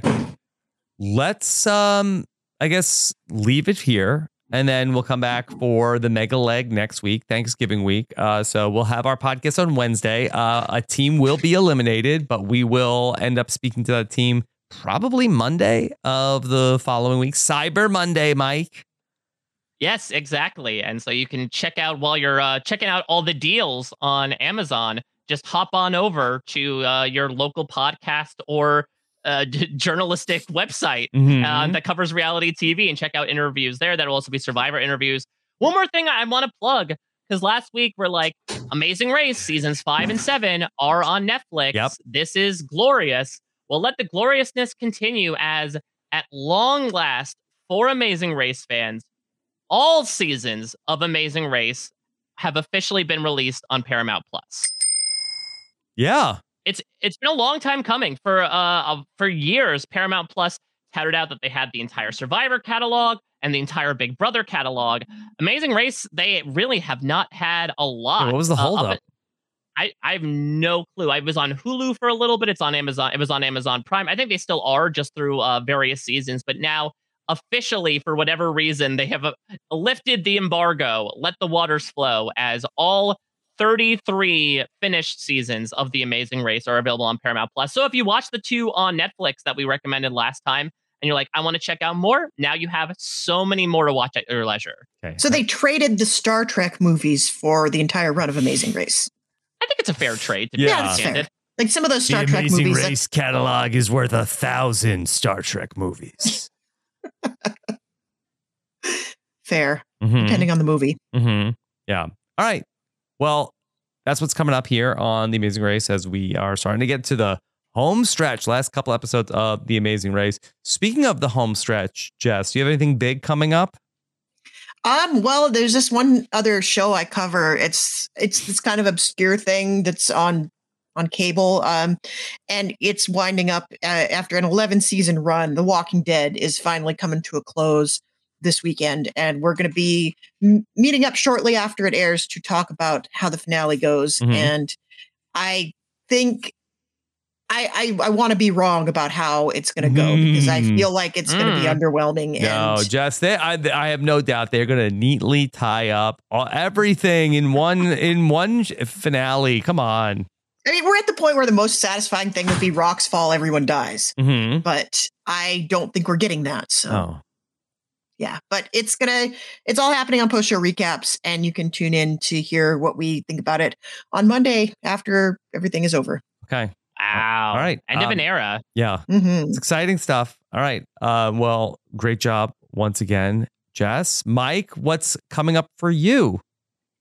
Let's, I guess, leave it here. And then we'll come back for the mega leg next week, Thanksgiving week. So we'll have our podcast on Wednesday. A team will be eliminated, but we will end up speaking to that team probably Monday of the following week. Cyber Monday, Mike.
Yes, exactly. And so you can check out while you're checking out all the deals on Amazon. Just hop on over to your local podcast or journalistic website that covers reality TV and check out interviews there. That'll also be Survivor interviews. One more thing I want to plug, because last week we're like, Amazing Race seasons 5 and 7 are on Netflix.
Yep.
This is glorious. Well, let the gloriousness continue as, at long last, for Amazing Race fans, all seasons of Amazing Race have officially been released on Paramount Plus.
Yeah.
It's been a long time coming. For years, Paramount Plus touted out that they had the entire Survivor catalog and the entire Big Brother catalog. Amazing Race, they really have not had a lot.
What was the holdup?
I have no clue. I was on Hulu for a little bit. It's on Amazon. It was on Amazon Prime. I think they still are, just through various seasons. But now, officially, for whatever reason, they have lifted the embargo, let the waters flow, as all 33 finished seasons of The Amazing Race are available on Paramount Plus. So if you watch the 2 on Netflix that we recommended last time, and you're like, I want to check out more, now you have so many more to watch at your leisure.
Okay.
So they traded the Star Trek movies for the entire run of Amazing Race.
I think it's a fair trade.
Yeah, that's fair. Like some of those Star Trek movies.
The Amazing Race catalog is worth 1,000 Star Trek movies.
Fair, depending on the movie.
Yeah. All right. Well, that's what's coming up here on The Amazing Race as we are starting to get to the home stretch. Last couple episodes of The Amazing Race. Speaking of the home stretch, Jess, do you have anything big coming up?
Well, there's this one other show I cover. It's this kind of obscure thing that's on cable, and it's winding up after an 11-season run. The Walking Dead is finally coming to a close this weekend, and we're going to be meeting up shortly after it airs to talk about how the finale goes. And I think I want to be wrong about how it's going to go, because I feel like it's going to be underwhelming.
No, Jess, I have no doubt they're going to neatly tie up everything in one finale. Come on.
I mean, we're at the point where the most satisfying thing would be rocks fall, everyone dies. But I don't think we're getting that. So, yeah, but it's all happening on post show recaps, and you can tune in to hear what we think about it on Monday after everything is over.
Okay.
Wow.
All right.
End of an era.
Yeah. It's exciting stuff. All right. Well, great job once again, Jess. Mike, what's coming up for you?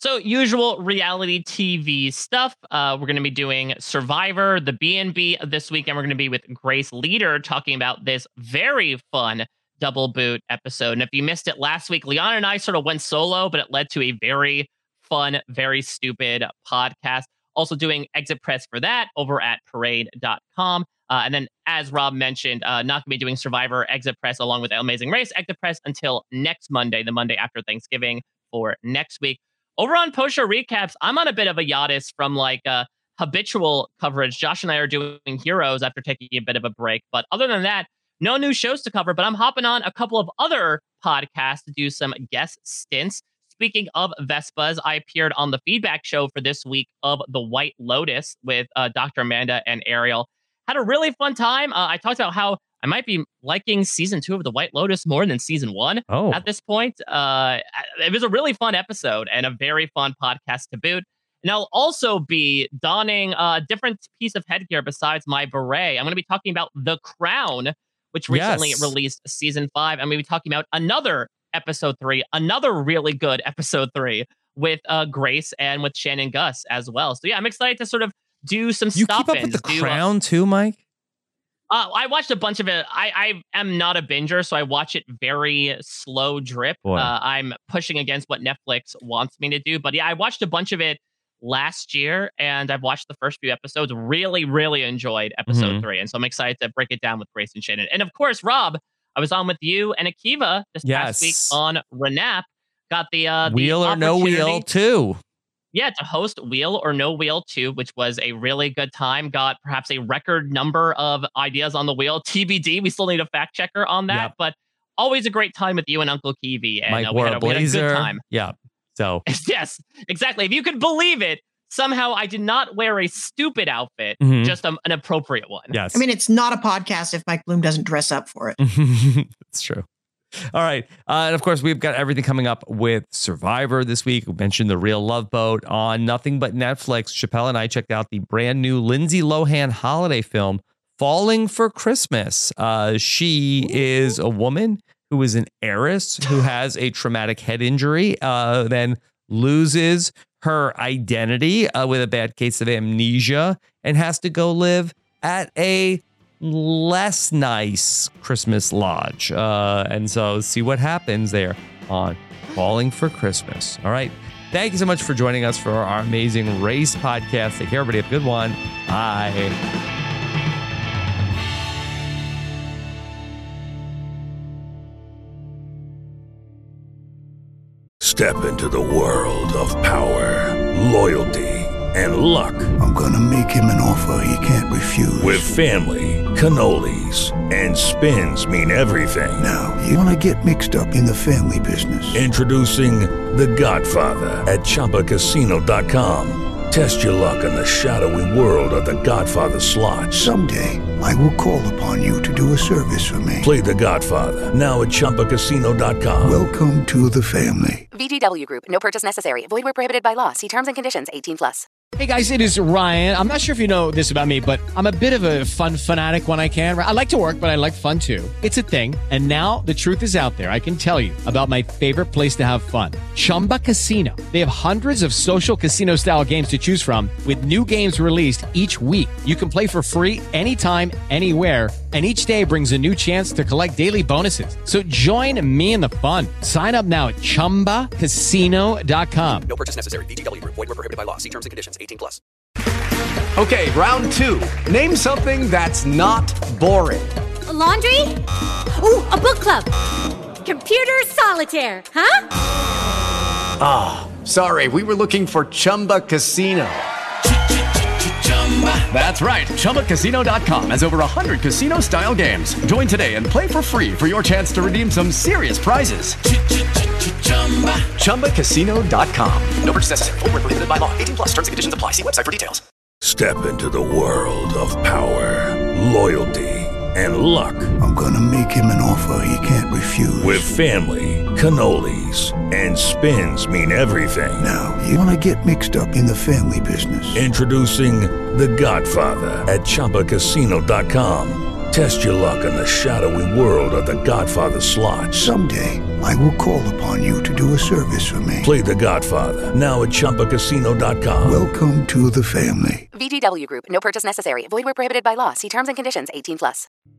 So usual reality TV stuff. We're going to be doing Survivor, the B&B this weekend. We're going to be with Grace Leader talking about this very fun double boot episode. And if you missed it last week, Leon and I sort of went solo, but it led to a very fun, very stupid podcast. Also doing Exit Press for that over at parade.com. And then, as Rob mentioned, not going to be doing Survivor, Exit Press along with Amazing Race, Exit Press until next Monday, the Monday after Thanksgiving for next week. Over on Post Show Recaps, I'm on a bit of a hiatus from habitual coverage. Josh and I are doing Heroes after taking a bit of a break. But other than that, no new shows to cover. But I'm hopping on a couple of other podcasts to do some guest stints. Speaking of Vespas, I appeared on the feedback show for this week of The White Lotus with Dr. Amanda and Ariel. Had a really fun time. I talked about how I might be liking season 2 of The White Lotus more than season 1 at this point. It was a really fun episode and a very fun podcast to boot. And I'll also be donning a different piece of headgear besides my beret. I'm going to be talking about The Crown, which recently released season 5. I'm going to be talking about another episode 3, another really good episode 3 with Grace and with Shannon Gus as well. So yeah, I'm excited to sort of do some stuff.
You keep up with The Crown too, Mike?
I watched a bunch of it. I am not a binger, so I watch it very slow drip. I'm pushing against what Netflix wants me to do. But yeah, I watched a bunch of it last year, and I've watched the first few episodes. Really, really enjoyed episode 3. And so I'm excited to break it down with Grace and Shannon. And of course, Rob, I was on with you and Akiva this past week on Renap. Got the
Wheel or No Wheel 2.
Yeah, to host Wheel or No Wheel 2, which was a really good time. Got perhaps a record number of ideas on the wheel. TBD, we still need a fact checker on that. But always a great time with you and Uncle Kiwi. And
Mike
we
wore
had
a blazer.
We had a good time.
Yeah, so.
Yes, exactly. If you could believe it, somehow I did not wear a stupid outfit, just an appropriate one.
Yes.
I mean, it's not a podcast if Mike Bloom doesn't dress up for it.
It's true. All right. And of course, we've got everything coming up with Survivor this week. We mentioned The Real Love Boat on Nothing But Netflix. Chappelle and I checked out the brand new Lindsay Lohan holiday film, Falling for Christmas. She is a woman who is an heiress who has a traumatic head injury, then loses her identity with a bad case of amnesia and has to go live at a less nice Christmas lodge. And so see what happens there on Falling for Christmas. All right. Thank you so much for joining us for our Amazing Race podcast. Take care, everybody. Have a good one. Bye.
Step into the world of power, loyalty, and luck.
I'm gonna make him an offer he can't refuse.
With family, cannolis, and spins mean everything.
Now, you wanna get mixed up in the family business.
Introducing The Godfather at ChumbaCasino.com. Test your luck in the shadowy world of The Godfather slot.
Someday, I will call upon you to do a service for me.
Play The Godfather now at ChumbaCasino.com.
Welcome to the family.
VGW Group. No purchase necessary. Void where prohibited by law. See terms and conditions. 18+.
Hey guys, it is Ryan. I'm not sure if you know this about me, but I'm a bit of a fun fanatic when I can. I like to work, but I like fun too. It's a thing. And now the truth is out there. I can tell you about my favorite place to have fun. Chumba Casino. They have hundreds of social casino style games to choose from with new games released each week. You can play for free anytime, anywhere. And each day brings a new chance to collect daily bonuses. So join me in the fun. Sign up now at ChumbaCasino.com.
No purchase necessary. VGW Group. Void where prohibited by law. See terms and conditions. 18+.
Okay, round 2. Name something that's not boring.
A laundry? Ooh, a book club. Computer solitaire, huh?
Ah, sorry. We were looking for Chumba Casino. That's right. ChumbaCasino.com has over 100 casino-style games. Join today and play for free for your chance to redeem some serious prizes. ChumbaCasino.com.
No purchase necessary. Void where prohibited by law. 18+. Terms and conditions apply. See website for details.
Step into the world of power, loyalty, and luck.
I'm gonna make him an offer he can't refuse.
With family, cannolis, and spins mean everything.
Now, you wanna get mixed up in the family business.
Introducing The Godfather at ChumbaCasino.com. Test your luck in the shadowy world of The Godfather slot.
Someday, I will call upon you to do a service for me.
Play The Godfather now at ChumbaCasino.com.
Welcome to the family.
VGW Group. No purchase necessary. Void where prohibited by law. See terms and conditions. 18+.